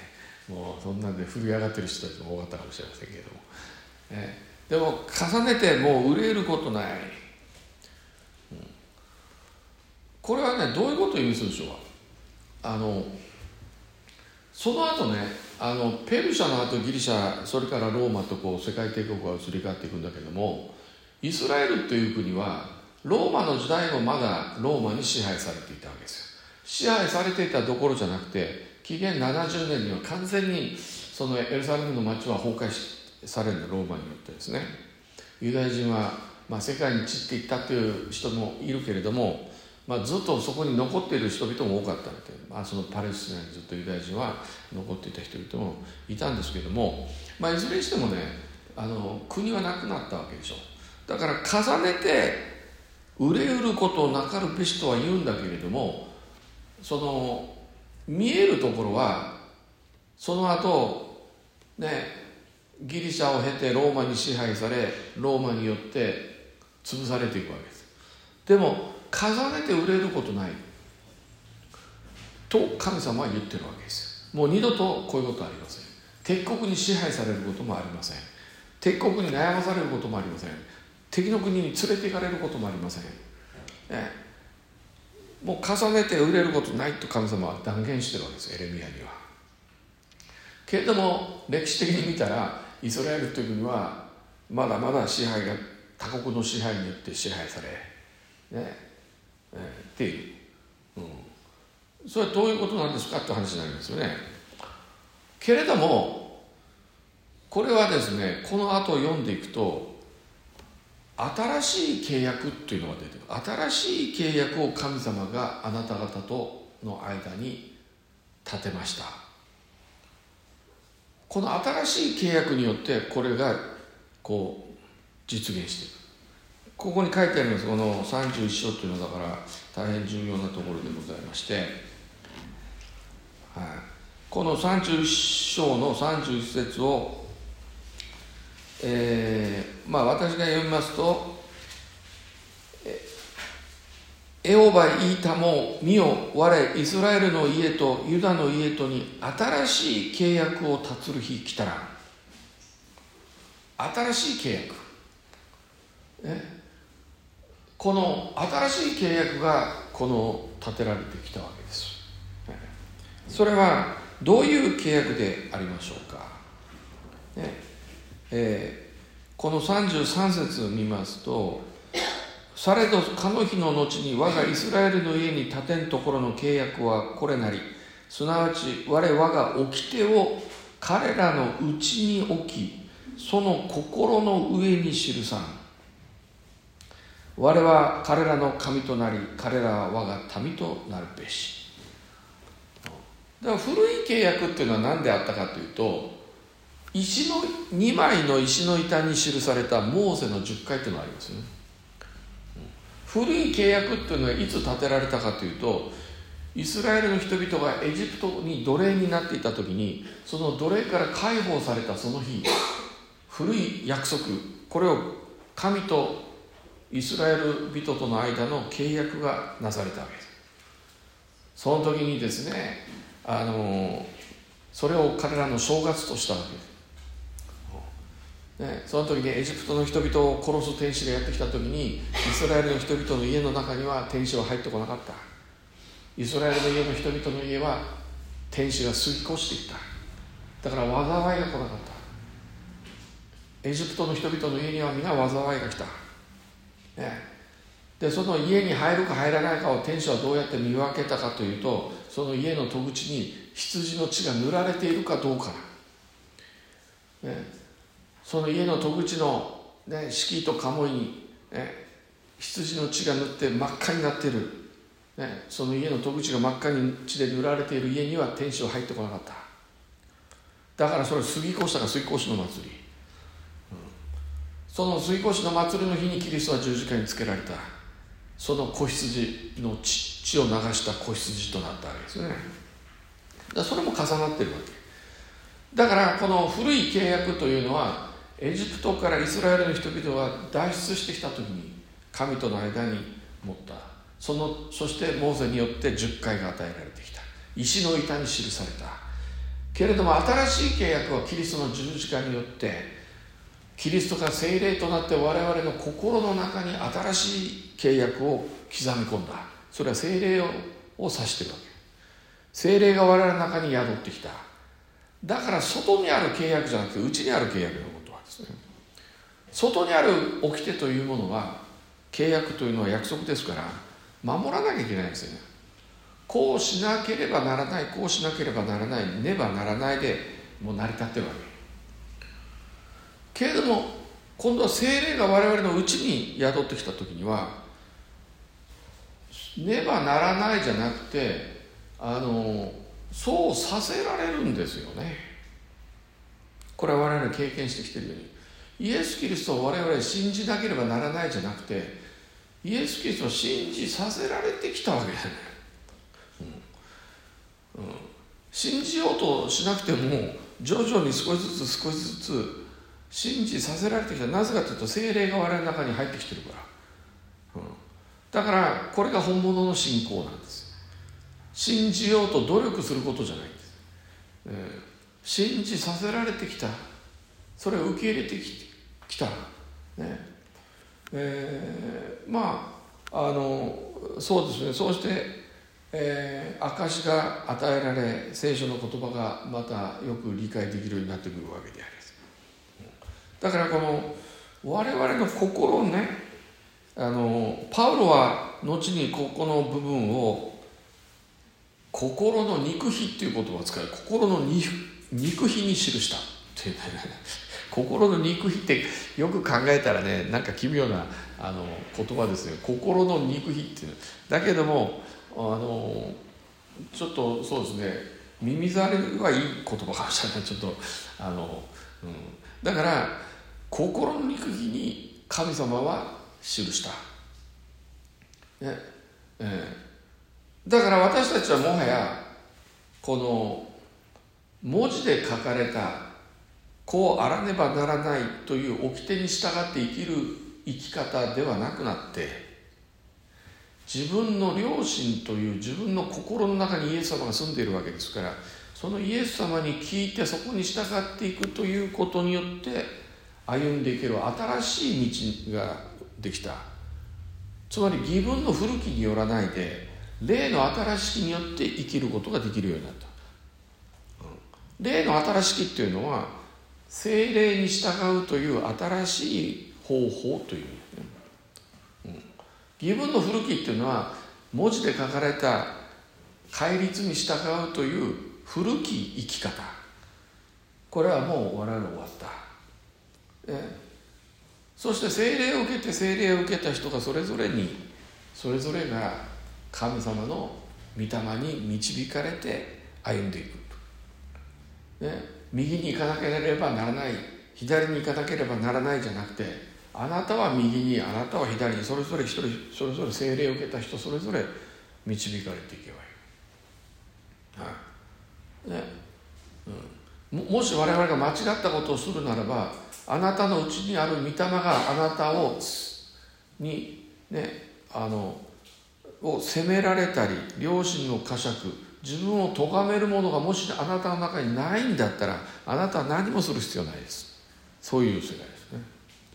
もうそんなんで震え上がってる人たちも多かったかもしれませんけれども、えー、でも重ねてもう憂えることない、うん、これはねどういうことを意味するでしょうか。あのその後ねあのペルシャの後ギリシャそれからローマとこう世界帝国が移り変わっていくんだけども、イスラエルという国はローマの時代もまだローマに支配されていたわけですよ。支配されていたどころじゃなくて紀元ななじゅうねんには完全にそのエルサレムの町は崩壊されるんだ、ローマによってですね。ユダヤ人は、まあ、世界に散っていったという人もいるけれども、まあ、ずっとそこに残っている人々も多かったので、まあ、そのパレスチナにずっとユダヤ人は残っていた人々もいたんですけれども、まあ、いずれにしてもねあの国はなくなったわけでしょ。だから重ねて憂えうることなかるべしとは言うんだけれども、その見えるところはその後ねギリシャを経てローマに支配されローマによって潰されていくわけです。でも重ねて憂えることないと神様は言ってるわけですよ。もう二度とこういうことはありません。敵国に支配されることもありません。敵国に悩まされることもありません。敵の国に連れて行かれることもありません、ね、もう重ねて憂えることないと神様は断言してるわけですエレミヤには。けれども歴史的に見たらイスラエルという国はまだまだ支配が他国の支配によって支配され、ねえー、っていう、うん、それはどういうことなんですかって話になりますよね。けれどもこれはですねこの後読んでいくと新しい契約というのが出てくる。新しい契約を神様があなた方との間に立てました。この新しい契約によってこれがこう実現していく。ここに書いてありますこのさんじゅういっ章というのだから大変重要なところでございまして、はい、このさんじゅういっ章のさんじゅういち節をえー、まあ私が読みますと、エホバ言いたも見よ我イスラエルの家とユダの家とに新しい契約を立つる日来たら。新しい契約、ね、この新しい契約がこの立てられてきたわけです。それはどういう契約でありましょうか、ねえー、このさんじゅうさん節を見ますと、されどかの日の後に我がイスラエルの家に立てんところの契約はこれなり、すなわち我我が掟を彼らのうちに置き、その心の上に記さん。我は彼らの神となり、彼らは我が民となるべし。だから古い契約っていうのは何であったかというと、石のにまいの石の板に記されたモーセのじゅっかいっていうのがありますよね。古い契約っていうのはいつ立てられたかというと、イスラエルの人々がエジプトに奴隷になっていた時に、その奴隷から解放されたその日、古い約束、これを神とイスラエル人との間の契約がなされたわけです。その時にですね、あのそれを彼らの正月としたわけです。ね、その時にエジプトの人々を殺す天使がやってきた時に、イスラエルの人々の家の中には天使は入ってこなかった。イスラエルの家の人々の家は天使が過ぎ越していった。だから災いが来なかった。エジプトの人々の家には皆災いが来た、ね、でその家に入るか入らないかを天使はどうやって見分けたかというと、その家の戸口に羊の血が塗られているかどうか、ね、その家の戸口の、ね、敷居と鴨居に、ね、羊の血が塗って真っ赤になっている、ね、その家の戸口が真っ赤に血で塗られている家には天使は入ってこなかった。だからそれ杉越したか杉越の祭り、うん、その杉越の祭りの日にキリストは十字架につけられた。その子羊の 血, 血を流した子羊となったわけですよね。だからそれも重なっているわけだから、この古い契約というのはエジプトからイスラエルの人々が脱出してきた時に神との間に持った、そのそしてモーセによってじゅっかいが与えられてきた石の板に記されたけれども新しい契約はキリストの十字架によってキリストが聖霊となって我々の心の中に新しい契約を刻み込んだ。それは聖霊を指しているわけ。聖霊が我々の中に宿ってきた。だから外にある契約じゃなくて内にある契約のことはですね、外にある掟というものは、契約というのは約束ですから守らなきゃいけないんですよね。こうしなければならない、こうしなければならない、ねばならないでもう成り立ってるわけ。けれども今度は聖霊が我々の内に宿ってきた時には、ねばならないじゃなくて、あのそうさせられるんですよね。これは我々経験してきているように、イエス・キリストを我々信じなければならないじゃなくて、イエス・キリストを信じさせられてきたわけですね、うんうん、信じようとしなくても徐々に少しずつ少しずつ信じさせられてきた。なぜかというと聖霊が我々の中に入ってきてるから、うん、だからこれが本物の信仰なんです。信じようと努力することじゃないんです、えー、信じさせられてきた。それを受け入れてきた、ねえー、まああのそうですね。そうして、えー、証が与えられ、聖書の言葉がまたよく理解できるようになってくるわけであります。だからこの我々の心をね、あのパウロは後にここの部分を心の肉秘っていう言葉を使う。心の肉秘に記したっていうね心の肉秘ってよく考えたらね、なんか奇妙なあの言葉ですよ。心の肉秘っていう。だけどもあのちょっとそうですね、耳障りはいい言葉かもしれない。ちょっとあの、うん、だから心の肉秘に神様は記した、ねえー、だから私たちはもはやこの文字で書かれたこうあらねばならないという掟に従って生きる生き方ではなくなって、自分の良心という自分の心の中にイエス様が住んでいるわけですから、そのイエス様に聞いてそこに従っていくということによって歩んでいける新しい道ができた。つまり義分の古きによらないで霊の新しきによって生きることができるようになった。霊の新しきっていうのは聖霊に従うという新しい方法という、ねうん、義分の古きっていうのは文字で書かれた戒律に従うという古き生き方。これはもう我々終わった、ね、そして聖霊を受けて聖霊を受けた人がそれぞれにそれぞれが神様の御霊に導かれて歩んでいく、ね、右に行かなければならない、左に行かなければならないじゃなくて、あなたは右に、あなたは左に、それぞれ一人それぞれ聖霊を受けた人それぞれ導かれていけばいい、はいねうん、も, もし我々が間違ったことをするならば、あなたのうちにある御霊があなたをにねあのを責められたり、良心の呵責、自分を咎めるものがもしあなたの中にないんだったら、あなたは何もする必要ないです。そういう世界ですね。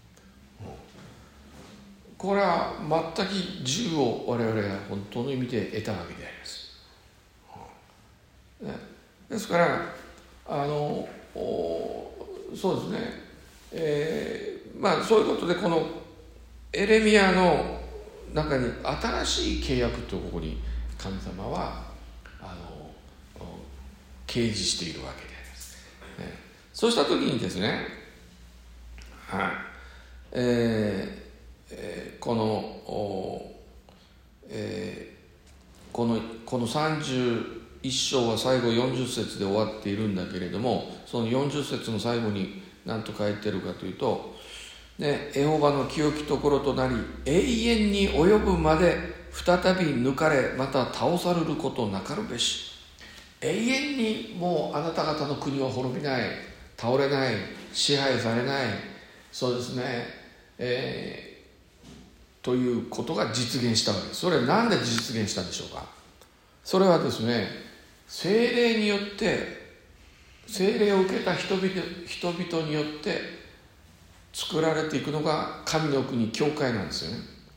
これは全く自由を我々が本当の意味で得たわけであります、ね、ですからあのそうですね、えー、まあそういうことでこのエレミヤの中に新しい契約とここに神様はあの掲示しているわけであります、ね、そうした時にですね、はい、えーえー、この、えー、このこのさんじゅういっ章は最後よんじゅっ節で終わっているんだけれども、そのよんじゅっ節の最後に何と書いてるかというと、ね、エホバの清きところとなり永遠に及ぶまで再び抜かれ、また倒されることなかるべし。永遠にもうあなた方の国は滅びない、倒れない、支配されない、そうですね、えーということが実現したわけです。それは何で実現したんでしょうか。それはですね、聖霊によって聖霊を受けた人々、人々によって作られていくのが神の国、教会なんですよね。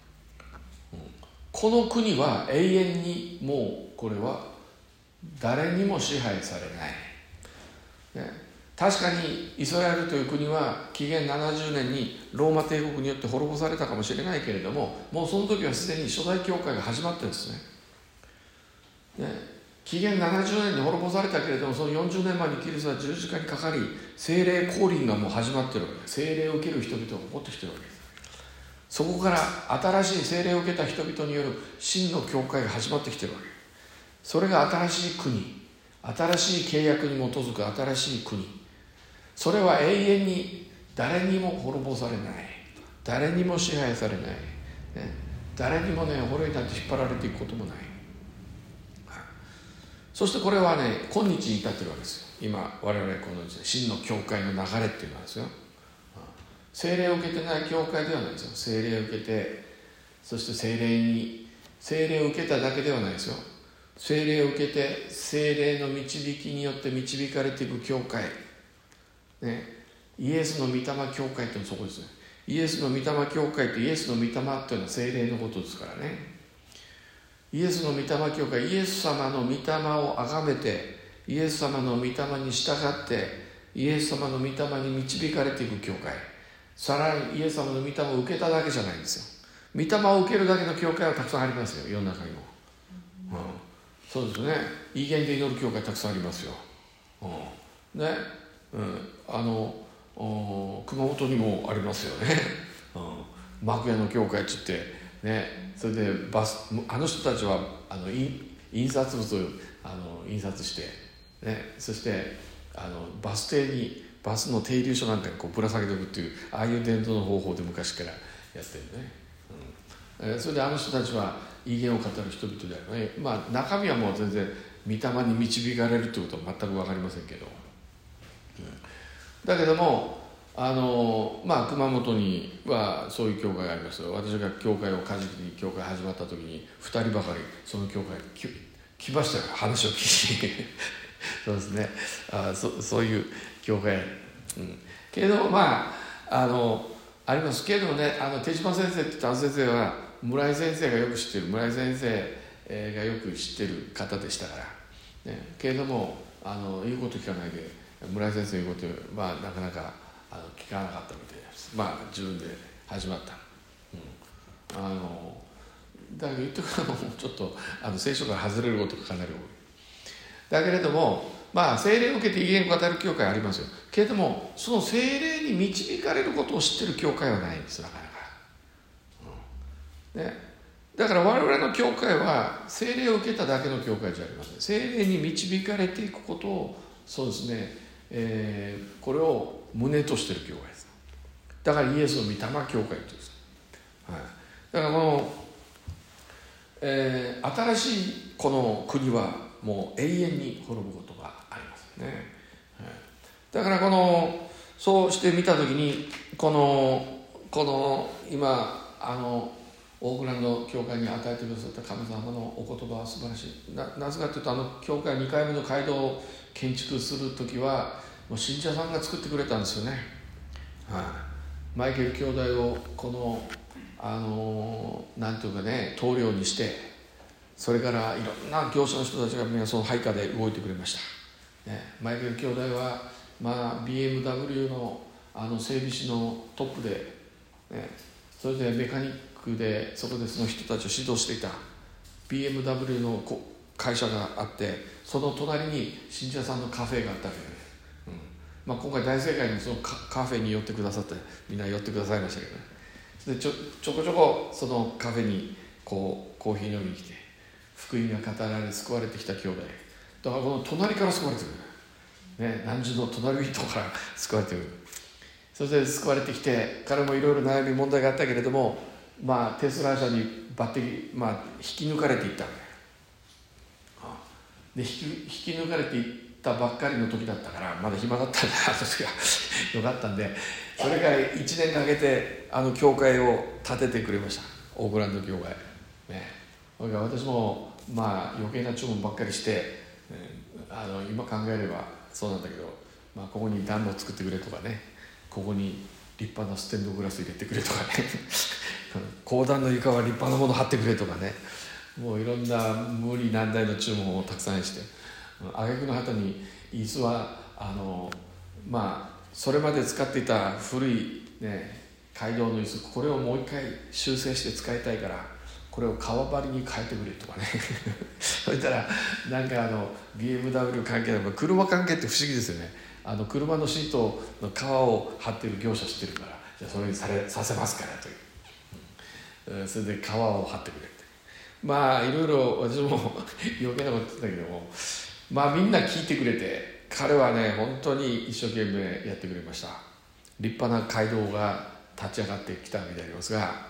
この国は永遠にもうこれは誰にも支配されない、ね、確かにイスラエルという国は紀元ななじゅうねんにローマ帝国によって滅ぼされたかもしれないけれども、もうその時はすでに初代教会が始まってるんですね。ね、紀元ななじゅうねんに滅ぼされたけれども、そのよんじゅうねんまえにキリストは十字架にかかり、聖霊降臨がもう始まってるわけです。聖霊を受ける人々が起こってきてるわけです。そこから新しい聖霊を受けた人々による真の教会が始まってきてるわけ。それが新しい国、新しい契約に基づく新しい国、それは永遠に誰にも滅ぼされない、誰にも支配されない、ね、誰にもね滅びなんて引っ張られていくこともない。そしてこれはね今日に至ってるわけですよ。今我々この真の教会の流れっていうのはですよ、聖霊を受けてない教会ではないですよ。聖霊を受けて、そして聖霊に聖霊を受けただけではないですよ。聖霊を受けて聖霊の導きによって導かれていく教会、ね、イエスの御霊教会っていうのはそこですね。イエスの御霊教会ってイエスの御霊っていうのは聖霊のことですからね。イエスの御霊教会、イエス様の御霊をあがめて、イエス様の御霊に従ってイエス様の御霊に導かれていく教会、さらにイエス様の御霊を受けただけじゃないんですよ。御霊を受けるだけの教会はたくさんありますよ、世の中にも、うん、そうですね。異言で祈る教会たくさんありますよ、うん、ね、うん、あの熊本にもありますよね、うん、幕屋の教会っつってね、それでバスあの人たちはあの印刷物をあの印刷して、ね、そしてあのバス停にバスの停留所なんかにこうぶら下げておくっていう、ああいう伝統の方法で昔からやってるね、うん、えー、それであの人たちは異言を語る人々であるね。まあ中身はもう全然御霊に導かれるってことは全く分かりませんけど、うん、だけどもあのまあ熊本にはそういう教会があります。私が教会をかじりに教会始まった時にふたりばかりその教会に来、来ましたよ、話を聞いてそうですね、あ そ, そういう教会、うん、けどまああのありますけどね、あの手島先生って言ったあの先生は村井先生がよく知ってる村井先生がよく知ってる方でしたから、ね、けれどもあの言うこと聞かないで村井先生の言うこと、まあ、なかなかあの聞かなかったみたいです。まあ自分で始まった、うん、あのだけど言ってからもちょっとあの聖書から外れることがかなり多い。だけれどもまあ聖霊を受けて異言を語る教会ありますよ。けれどもその聖霊に導かれることを知ってる教会はないんです、なかなか、うんね、だから我々の教会は聖霊を受けただけの教会じゃありません。聖霊に導かれていくことをそうですね、えー、これを旨としている教会です。だからイエスの御霊教会というんです、はい、だからこの、えー、新しいこの国はもう永遠に滅ぶことがありますね、はい、だからこのそうして見たときにこのこの今あのオークランド教会に与えてくださった神様のお言葉は素晴らしい。 な, なぜかというとあの教会にかいめの街道を建築するときはもう信者さんが作ってくれたんですよね、はい、マイケル兄弟をこのあのなんていうかね棟梁にして、それからいろんな業者の人たちがみんなその配下で動いてくれました、ね、マイケル兄弟は、まあ、ビーエムダブリュー の, あの整備士のトップで、ね、それでメカニックでそこでその人たちを指導していた ビーエムダブリュー の会社があって、その隣に信者さんのカフェがあったわけです、うんまあ、今回大正解にその カ, カフェに寄ってくださってみんな寄ってくださいましたけどね。で ち, ょちょこちょこそのカフェにこうコーヒー飲みに来て福音が語られ救われてきた兄弟だから、この隣から救われてくる、ね、何十の隣人から救われてくる。そして救われてきて彼もいろいろ悩み問題があったけれども、まあ、テスラ社に抜擢、まあ、引き抜かれていったわけで、引き、引き抜かれていったばっかりの時だったからまだ暇だったんで私がよかったんで、それからいちねんかけてあの教会を建ててくれました、オークランド教会、ね、私もまあ余計な注文ばっかりして、あの今考えればそうなんだけど、 まあ、ここに暖炉作ってくれとかね、ここに立派なステンドグラス入れてくれとかね公団の床は立派なもの貼ってくれとかね、もういろんな無理難題の注文をたくさんして、挙句の果てに椅子はあのまあそれまで使っていた古いね街道の椅子、これをもう一回修正して使いたいからこれを革張りに変えてくれとかねそしたらなんかあの ビーエムダブリュー 関係の車関係って不思議ですよね。あの車のシートの革を貼ってる業者知ってるから、じゃあそれにされさせますからという、うん、それで革を貼ってくれって、まあいろいろ私も余計なこと言ってたけども、まあみんな聞いてくれて、彼はね本当に一生懸命やってくれました。立派な街道が立ち上がってきたわけでありますが、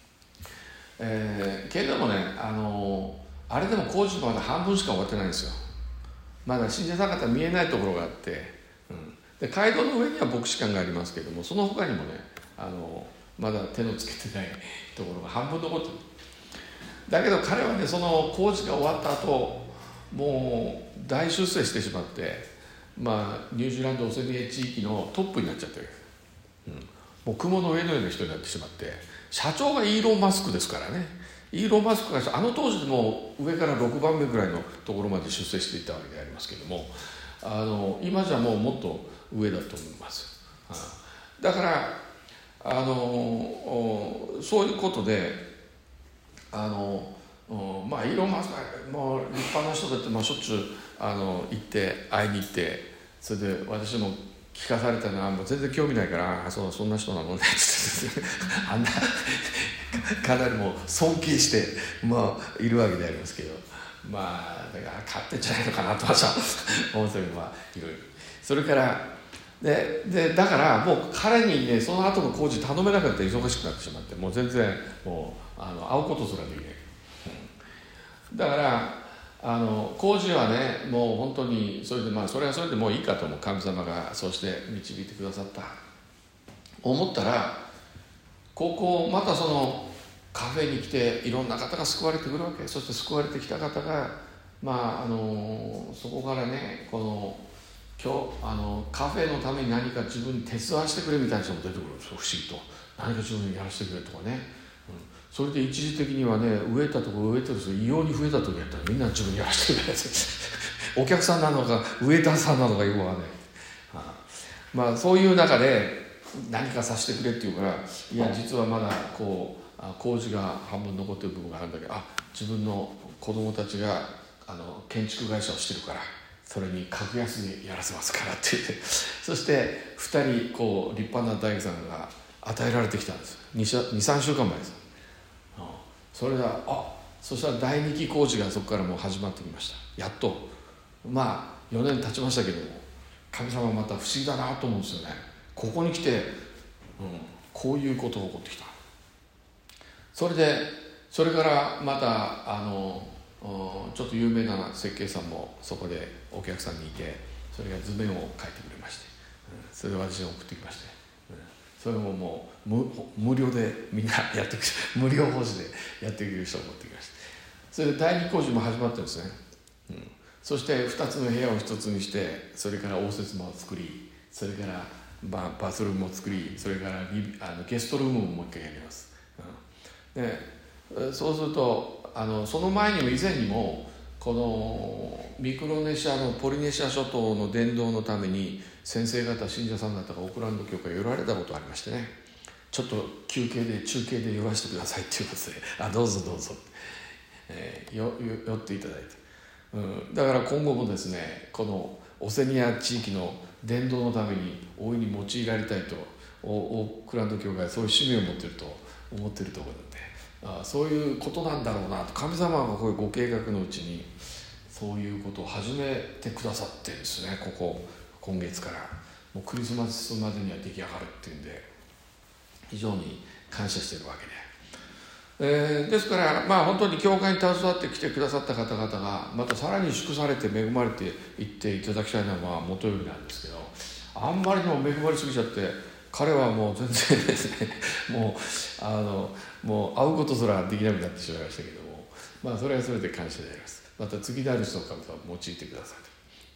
えー、けれどもね、あのあれでも工事まだ半分しか終わってないんですよ。まだ信者さん方見えないところがあって、うん、で街道の上には牧師館がありますけれども、その他にもねあのまだ手のつけてないところが半分残ってる。だけど彼はね、その工事が終わった後もう大出世してしまって、まあ、ニュージーランドオセニア地域のトップになっちゃってる、うん、もう雲の上のような人になってしまって、社長がイーロン・マスクですからね。イーロン・マスクがあの当時でも上からろくばんめぐらいのところまで出世していったわけでありますけども、あの今じゃもうもっと上だと思います。だからあのそういうことで、あのまあイーロン・マスクはもう立派な人だって、まあ、しょっちゅうあの行って会いに行って、それで私も聞かされたのはもう全然興味ないから、あ そ, そんな人なのねってあんなかなりもう尊敬して、まあ、いるわけでありますけど、まあだから勝ってんじゃないのかなと私は思ってるのはいろいろ。それからででだからもう彼にねその後の工事頼めなかったら忙しくなってしまって、もう全然もうあの会うことすらできない、うん、だからあの工事はねもう本当にそれでまあそれはそれでもういいかと思う。神様がそうして導いてくださった思ったら、ここまたそのカフェに来ていろんな方が救われてくるわけ。そして救われてきた方がまああのそこからねこの今日あのカフェのために何か自分に手伝わせてくれみたいな人も出てくるんですよ。不思議と何か自分にやらせてくれとかね、うん、それで一時的にはね植えたところ植えてる人異様に増えた時やったらみんな自分にやらせてくれお客さんなのか植えたさんなのかよくわかんない、はあ、まあそういう中で何かさせてくれって言うから、いや実はまだこう工事が半分残ってる部分があるんだけど、あ自分の子供たちがあの建築会社をしてるからそれに格安にやらせますからって言って、そしてふたりこう立派な大工さんが与えられてきたんです。 にさんしゅうかんまえです。それがあそしたらだいにき工事がそこからもう始まってきました。やっとまあよねん経ちましたけども、神様はまた不思議だなと思うんですよね。ここに来て、うん、こういうことが起こってきた。それでそれからまたあのちょっと有名な設計さんもそこでお客さんにいて、それが図面を描いてくれまして、うん、それを私に送ってきまして、うん、それももう 無, 無料でみんなやってくれ無料奉仕でやってくれる人を持ってきました。それで第二工事も始まってるんですね、うん、そしてふたつの部屋をひとつにして、それから応接間を作り、それからバ, バスルームを作り、それからリあのゲストルームももう一回やります、うん、でそうするとあのその前にも以前にもこのミクロネシアのポリネシア諸島の伝道のために先生方信者さん方がオークランド教会寄られたことがありましてね、ちょっと休憩で中継で寄らせてくださいっていうことで、あどうぞどうぞ、えー、よ寄っていただいて、うん、だから今後もですねこのオセニア地域の伝道のために大いに用いられたいとオークランド教会はそういう使命を持っていると思っているところなんで、あそういうことなんだろうなと、神様がこういうご計画のうちにそういうことを始めてくださってですね、ここ今月からもうクリスマスまでには出来上がるっていうんで非常に感謝しているわけで、えー、ですからまあ本当に教会に携わってきてくださった方々がまたさらに祝されて恵まれていっていただきたいのはまあ元よりなんですけど、あんまりにも恵まれすぎちゃって彼はもう全然ですねもうあのもう会うことすらできなくなってしまいましたけども、まあそれはそれで感謝であります。また次なる人を神様用いてくださいと、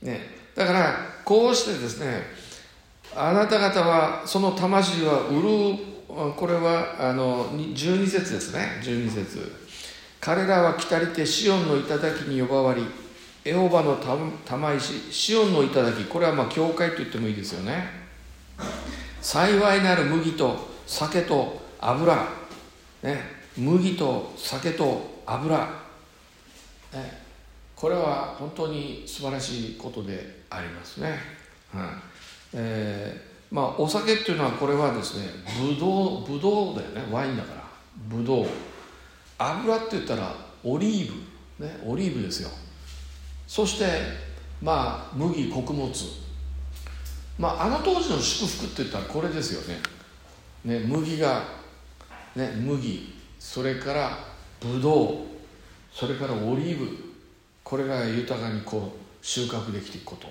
ね、だからこうしてですね、あなた方はその魂は潤う、これはあのじゅうに節ですね。じゅうに節、彼らは来たりてシオンの頂に呼ばわり、エホバの玉石、シオンの頂、これはまあ教会と言ってもいいですよね。幸いなる麦と酒と油、ね、麦と酒と油、ね、これは本当に素晴らしいことでありますね。うん、えー、まあお酒っていうのはこれはですね、ブドウ、ブドウだよね、ワインだからブドウ。油って言ったらオリーブ、ね、オリーブですよ。そしてまあ麦、穀物、まああの当時の祝福って言ったらこれですよね。ね、麦が、ね、麦、それからブドウ、それからオリーブ、これが豊かにこう収穫できていくこと、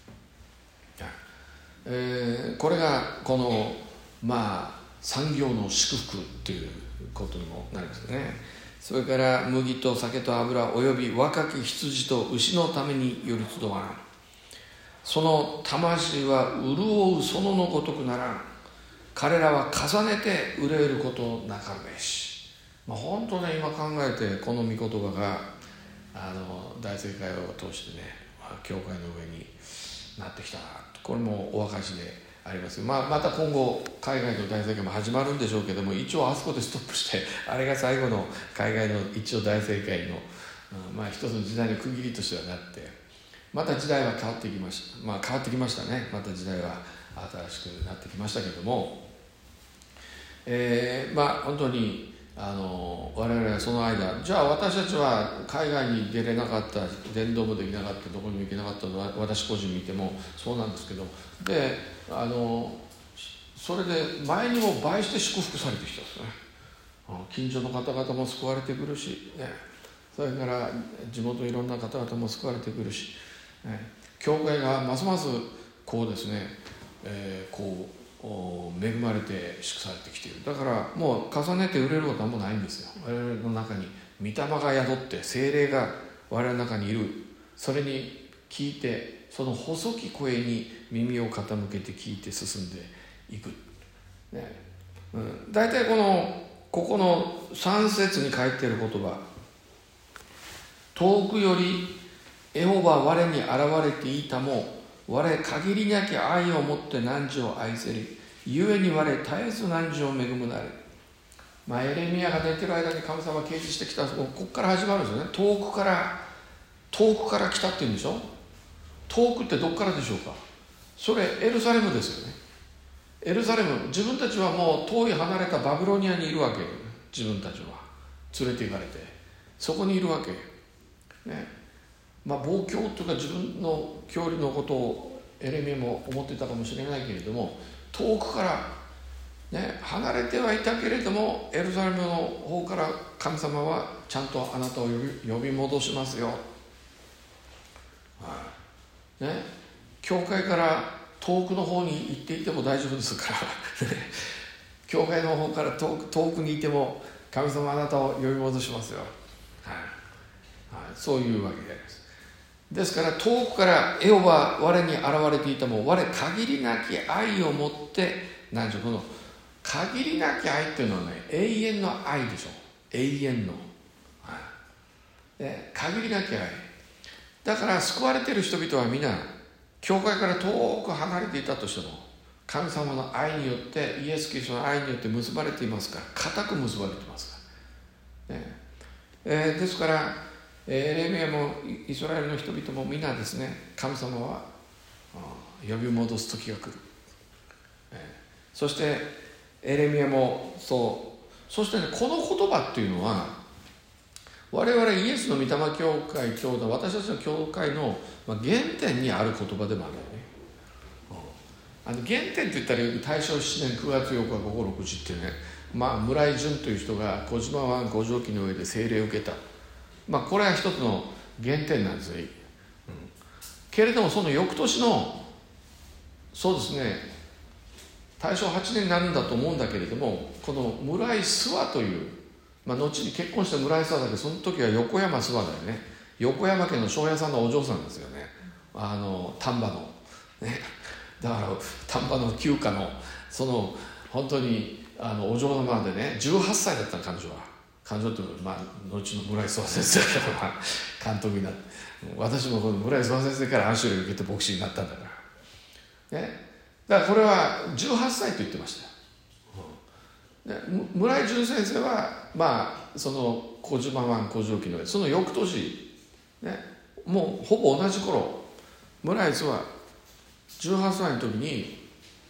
えー、これがこのまあ産業の祝福ということにもなりますよね。それから麦と酒と油および若き羊と牛のためにより集わらん。その魂は潤う園のごとくならん。彼らは重ねて憂えることなかるべし。まあ、本当ね、今考えてこの御言葉があの大正会を通してね、まあ、教会の上になってきたな、これもお分かしであります。まあ、また今後海外の大正会も始まるんでしょうけども、一応あそこでストップして、あれが最後の海外の一応大正会の、うん、まあ一つの時代の区切りとしてはなって、また時代は変わってきました。まあ変わってきましたね。また時代は新しくなってきましたけども、えー、まあ本当にあの我々はその間、じゃあ私たちは海外に出れなかった、伝道もできなかった、どこにも行けなかったのは私個人見てもそうなんですけど、であのそれで前にも倍して祝福されてきたんですね。近所の方々も救われてくるし、ね、それから地元いろんな方々も救われてくるし、ね、教会がますますこうですね、えー、こう恵まれて祝されてきている。だからもう重ねて売れることはもうないんですよ。我々の中に御霊が宿って聖霊が我々の中にいる。それに聞いて、その細き声に耳を傾けて聞いて進んでいく、ね、うん、大体このここのさん節に書いている言葉、遠くよりエホバ我に現れていたも、我限りなき愛をもって汝を愛せり、故に我絶えず汝を恵むなれ。まあ、エレミヤが寝てる間に神様が啓示してきた、ここから始まるんですよね。遠くから遠くから来たって言うんでしょ。遠くってどこからでしょうか。それエルサレムですよね。エルサレム、自分たちはもう遠い離れたバビロニアにいるわけ。自分たちは連れて行かれてそこにいるわけね。まあ望郷というか自分の郷里のことをエレミヤも思っていたかもしれないけれども、遠くからね、離れてはいたけれども、エルサレムの方から神様はちゃんとあなたを呼び、呼び戻しますよ、はいね、教会から遠くの方に行っていても大丈夫ですから教会の方から遠く、遠くにいても神様はあなたを呼び戻しますよ、はいはい、そういうわけであります。ですから遠くからエホバ我に現れていたも、我限りなき愛を持って何でしょう、この限りなき愛っていうのはね、永遠の愛でしょ。永遠の、はい、で限りなき愛だから、救われている人々は皆教会から遠く離れていたとしても、神様の愛によって、イエス・キリストの愛によって結ばれていますから、固く結ばれていますから、ねえー、ですからエレミヤもイスラエルの人々も皆ですね、神様は呼び戻す時が来る、えー、そしてエレミヤもそう、そしてね、この言葉っていうのは我々イエスの御霊教会教団、私たちの教会の原点にある言葉でもあるよね。あの原点って言ったら大正しちねんくがつようか午後ろくじってね、まあ、村井淳という人が小島湾五条記の上で聖霊を受けた、まあ、これは一つの原点なんですよ、うん、けれどもその翌年のそうですね大正はちねんになるんだと思うんだけれども、この村井諏訪という、まあ、後に結婚した村井諏訪だけど、その時は横山諏訪だよね。横山家の庄屋さんのお嬢さんですよね。 あの丹波の、ね、だから丹波の旧家のその本当にあのお嬢様でねじゅうはっさいだったの彼女は。彼女って、まあ、後の村井諏訪先生から監督になって、私もこの村井諏訪先生から暗唱を受けて牧師になったんだから、ね、だからこれはじゅうはっさいと言ってましたよ。で村井淳先生はまあその小島湾古城記のその翌年、ね、もうほぼ同じ頃村井諏訪じゅうはっさいの時に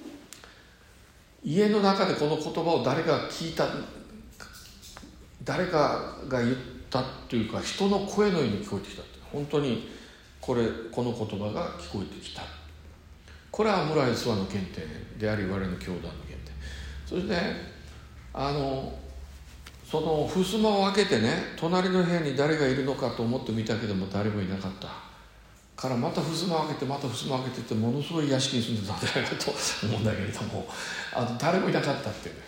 家の中でこの言葉を誰か聞いた、誰かが言ったっていうか人の声のように聞こえてきたって、本当にこれこの言葉が聞こえてきた。これは村井諏訪の原点であり我々の教団の原点。そしてあのその襖を開けてね、隣の部屋に誰がいるのかと思って見たけども誰もいなかったからまた襖を開けてまた襖を開けてってものすごい屋敷に住んでたんじゃないかと思うんだけれども、あの誰もいなかったっていうね。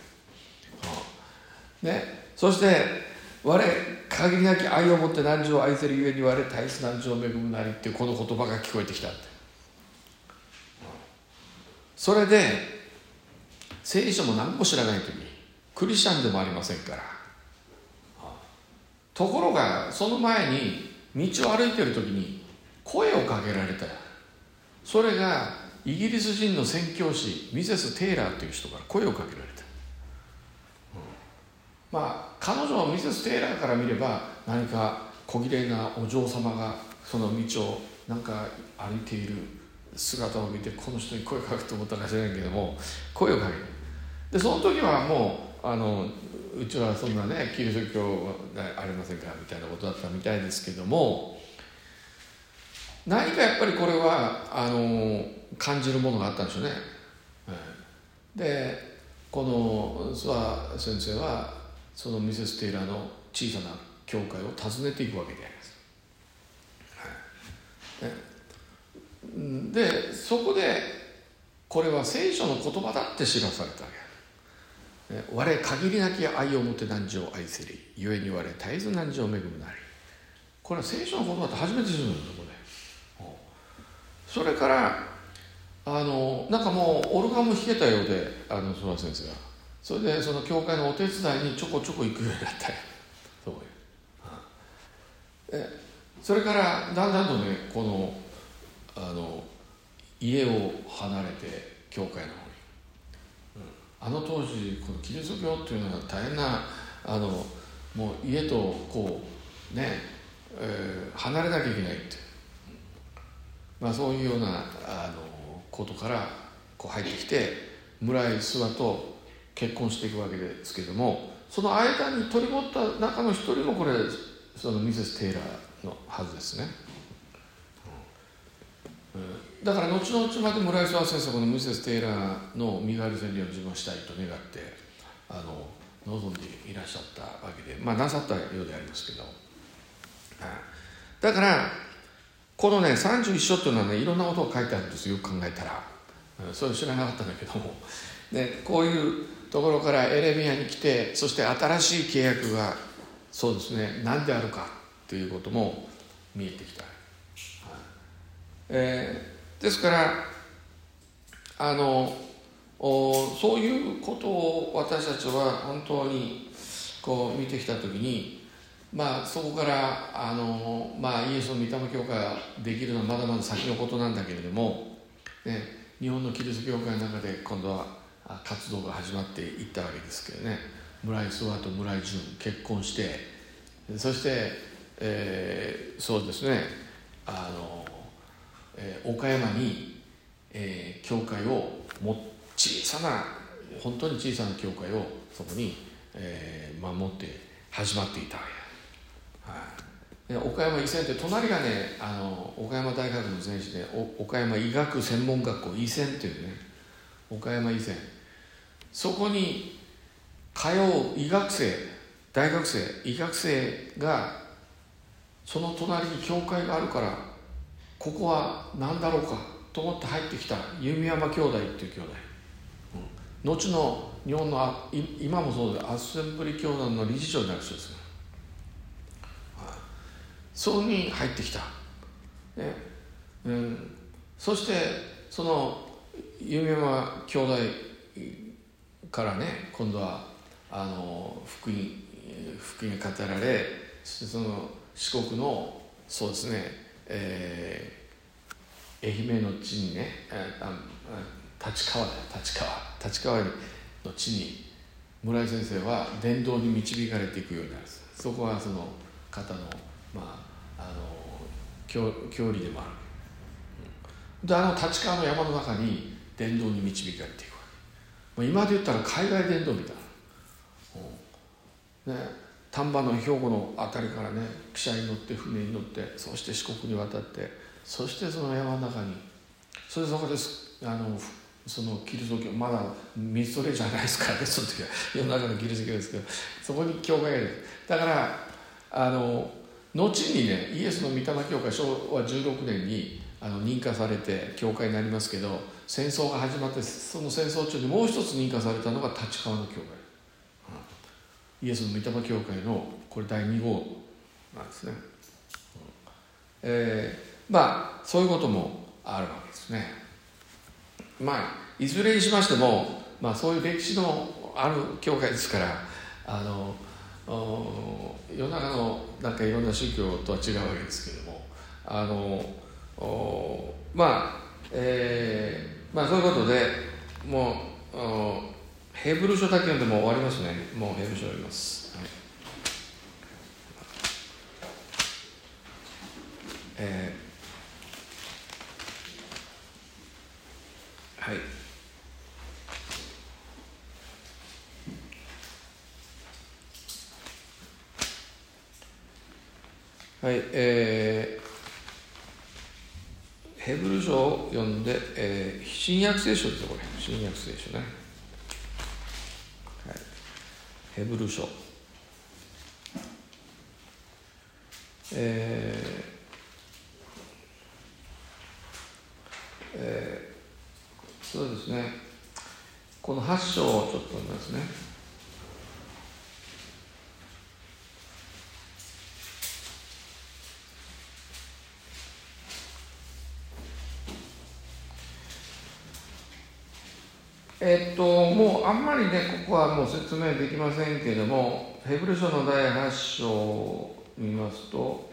ね、そして我限りなき愛をもって汝を愛せるゆえに我大切汝を恵むなりっていうこの言葉が聞こえてきたって。それで聖書も何も知らない時にクリスチャンでもありませんから、ところがその前に道を歩いている時に声をかけられた。それがイギリス人の宣教師ミセス・テイラーという人から声をかけられた。まあ彼女はミセス・テイラーから見れば何か小綺麗なお嬢様がその道をなんか歩いている姿を見てこの人に声をかけると思ったかもしれないけども、声をかける。でその時はもうあのうちはそんなねキリスト教がありませんかみたいなことだったみたいですけども、何かやっぱりこれはあの感じるものがあったんでしょうね。でこの諏訪先生はそのミセス・テイラーの小さな教会を訪ねていくわけであります。でそこでこれは聖書の言葉だって知らされたわけです。我限りなき愛をもって汝を愛せりゆえに我絶えず汝を恵むなり。これは聖書の言葉って初めて知るんですよこれ。それからあのなんかもうオルガンも弾けたようであの諏訪先生がそれでその教会のお手伝いにちょこちょこ行くようになったよ。そうえそれからだんだんとねこのあの家を離れて教会の方に、うん、あの当時このキリスト教っていうのは大変なあのもう家とこうね、えー、離れなきゃいけないって、まあ、そういうようなあのことからこう入ってきて村井諏訪と結婚していくわけですけども、その間に取り持った中の一人もこれそのミセス・テイラーのはずですね。だから後々まで村井諏訪先生このミセス・テイラーの身代わり宣言を自分はしたいと願ってあの望んでいらっしゃったわけで、まあなさったようでありますけど、だからこのねさんじゅういっ章というのはねいろんなことが書いてあるんですよ。よく考えたらそれを知らなかったんだけども、でこういうところからエレミヤに来てそして新しい契約がそうですね何であるかということも見えてきた。えー、ですからあのそういうことを私たちは本当にこう見てきたときに、まあそこからあの、まあ、イエスの御霊教会ができるのはまだまだ先のことなんだけれども、ね、日本のキリスト教会の中で今度は活動が始まっていったわけですけどね、村井諏訪と村井淳結婚して、そして、えー、そうですねあのえー、岡山に、えー、教会をも小さな本当に小さな教会をそこに、えー、守って始まっていたわけです、はい、で岡山医専って隣がねあの岡山大学の前身で岡山医学専門学校医専っていうね岡山医専、そこに通う医学生大学生医学生がその隣に教会があるからここは何だろうかと思って入ってきた弓山兄弟っていう兄弟、うん、後の日本のあ今もそうでアッセンブリ教団の理事長になる人です、はい、そこに入ってきた、ね、 うん、そしてその夢山兄弟からね、今度はあの福音福音が語られ、そしてその四国のそうですね、えー、愛媛の地にね、ああ立川だよ立川立川の地に村井先生は伝道に導かれていくようになるんです。そこはその方のまああの教教理でもある。で、あの立川の山の中に伝道に導かれていくわけ。まあ、今で言ったら海外伝道みたいな、うん、ね、丹波の兵庫のあたりからね、汽車に乗って船に乗って、そして四国に渡って、そしてその山の中に、それでそこですあのそのキリスト教、まだミストレじゃないですからね、その時は世の中のキリスト教ですけど、そこに教会がいる。だからあの後にね、イエスの御霊教会、しょうわじゅうろくねんにあの認可されて教会になりますけど、戦争が始まって、その戦争中にもう一つ認可されたのが立川の教会、うん、イエスの御霊教会のこれだいに号なんですね、うん、えー、まあそういうこともあるわけですね。まあいずれにしましても、まあ、そういう歴史のある教会ですから、あの世の中のなんかいろんな宗教とは違うわけですけれども、あのまあ、えー、まあそういうことで、もうヘブル書だけ読んでも終わりますね。もうヘブル書読みます、はい、えー、はいはい、えー、ヘブル書を読んで、えー、新約聖書ですよ、これ。新約聖書ね。はい、ヘブル書。えーえー、そうですね。このはち章をちょっと読みますね。えっと、もうあんまりね、ここはもう説明できませんけれども、ヘブル書のだいはち章を見ますと、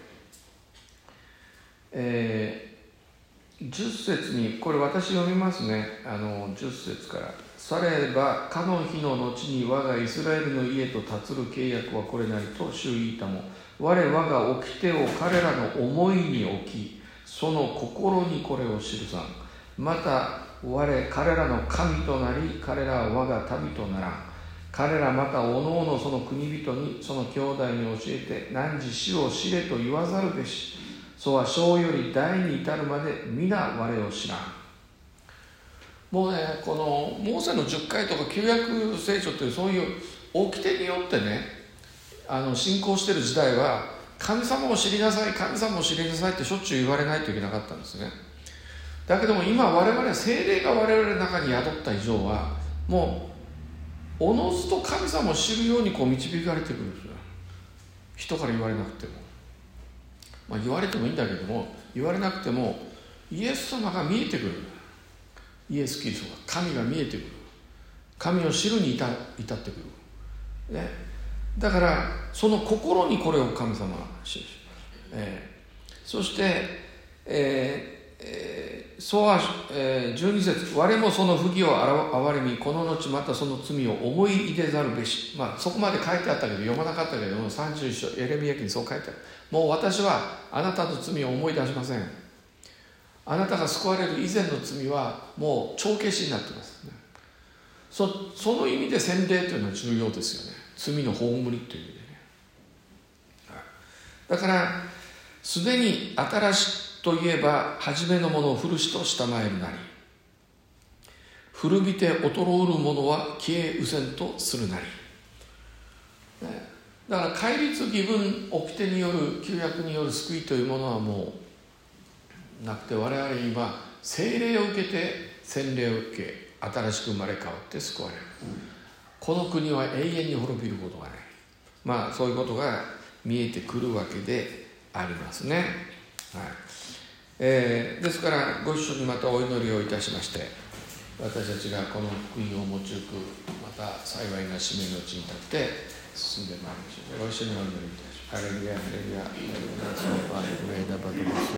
えー、じゅっ節に、これ私読みますね、あのじゅっ節から。されば、かの日の後に我がイスラエルの家と立つる契約はこれなりと主言いたも。我我が掟を彼らの思いに置き、その心にこれを記さん。また、我彼らの神となり、彼らは我が民とならん。彼らまたおのおのその国人にその兄弟に教えて、汝死を知れと言わざるべし。そうは小より大に至るまで皆我を知らん。もうね、このモーセのじゅっかいとか旧約聖書というそういう掟によってね、あの信仰している時代は神様を知りなさい、神様を知りなさいってしょっちゅう言われないといけなかったんですね。だけども今我々聖霊が我々の中に宿った以上は、もうおのずと神様を知るようにこう導かれてくるんですよ。人から言われなくても、まあ、言われてもいいんだけども、言われなくてもイエス様が見えてくる。イエス・キリストが、神が見えてくる。神を知るに至ってくる、ね、だからその心にこれを神様が示す、えー、そして、えーえー、そうは、えー、じゅうに節、我もその不義を憐れみ、この後またその罪を思い入れざるべし。まあそこまで書いてあったけど読まなかったけども、さんじゅういっ章エレミヤ記にそう書いてある。もう私はあなたの罪を思い出しません。あなたが救われる以前の罪はもう帳消しになってますね。 そ, その意味で洗礼というのは重要ですよね。罪の葬りという意味でね。だからすでに新しといえば初めのものを古しと従えるなり、古びて衰うるものは消えうせんとするなり、ね、だから戒律義分掟による旧約による救いというものはもうなくて、我々今聖霊を受けて洗礼を受け新しく生まれ変わって救われる。この国は永遠に滅びることがない。まあそういうことが見えてくるわけでありますね。はい、 えー、ですからご一緒にまたお祈りをいたしまして、私たちがこの福音を持ちゆくまた幸いな使命の地に立って進んでまいりましょう。ご一緒にお祈りいたします。ハレルヤハレルヤハレルヤ。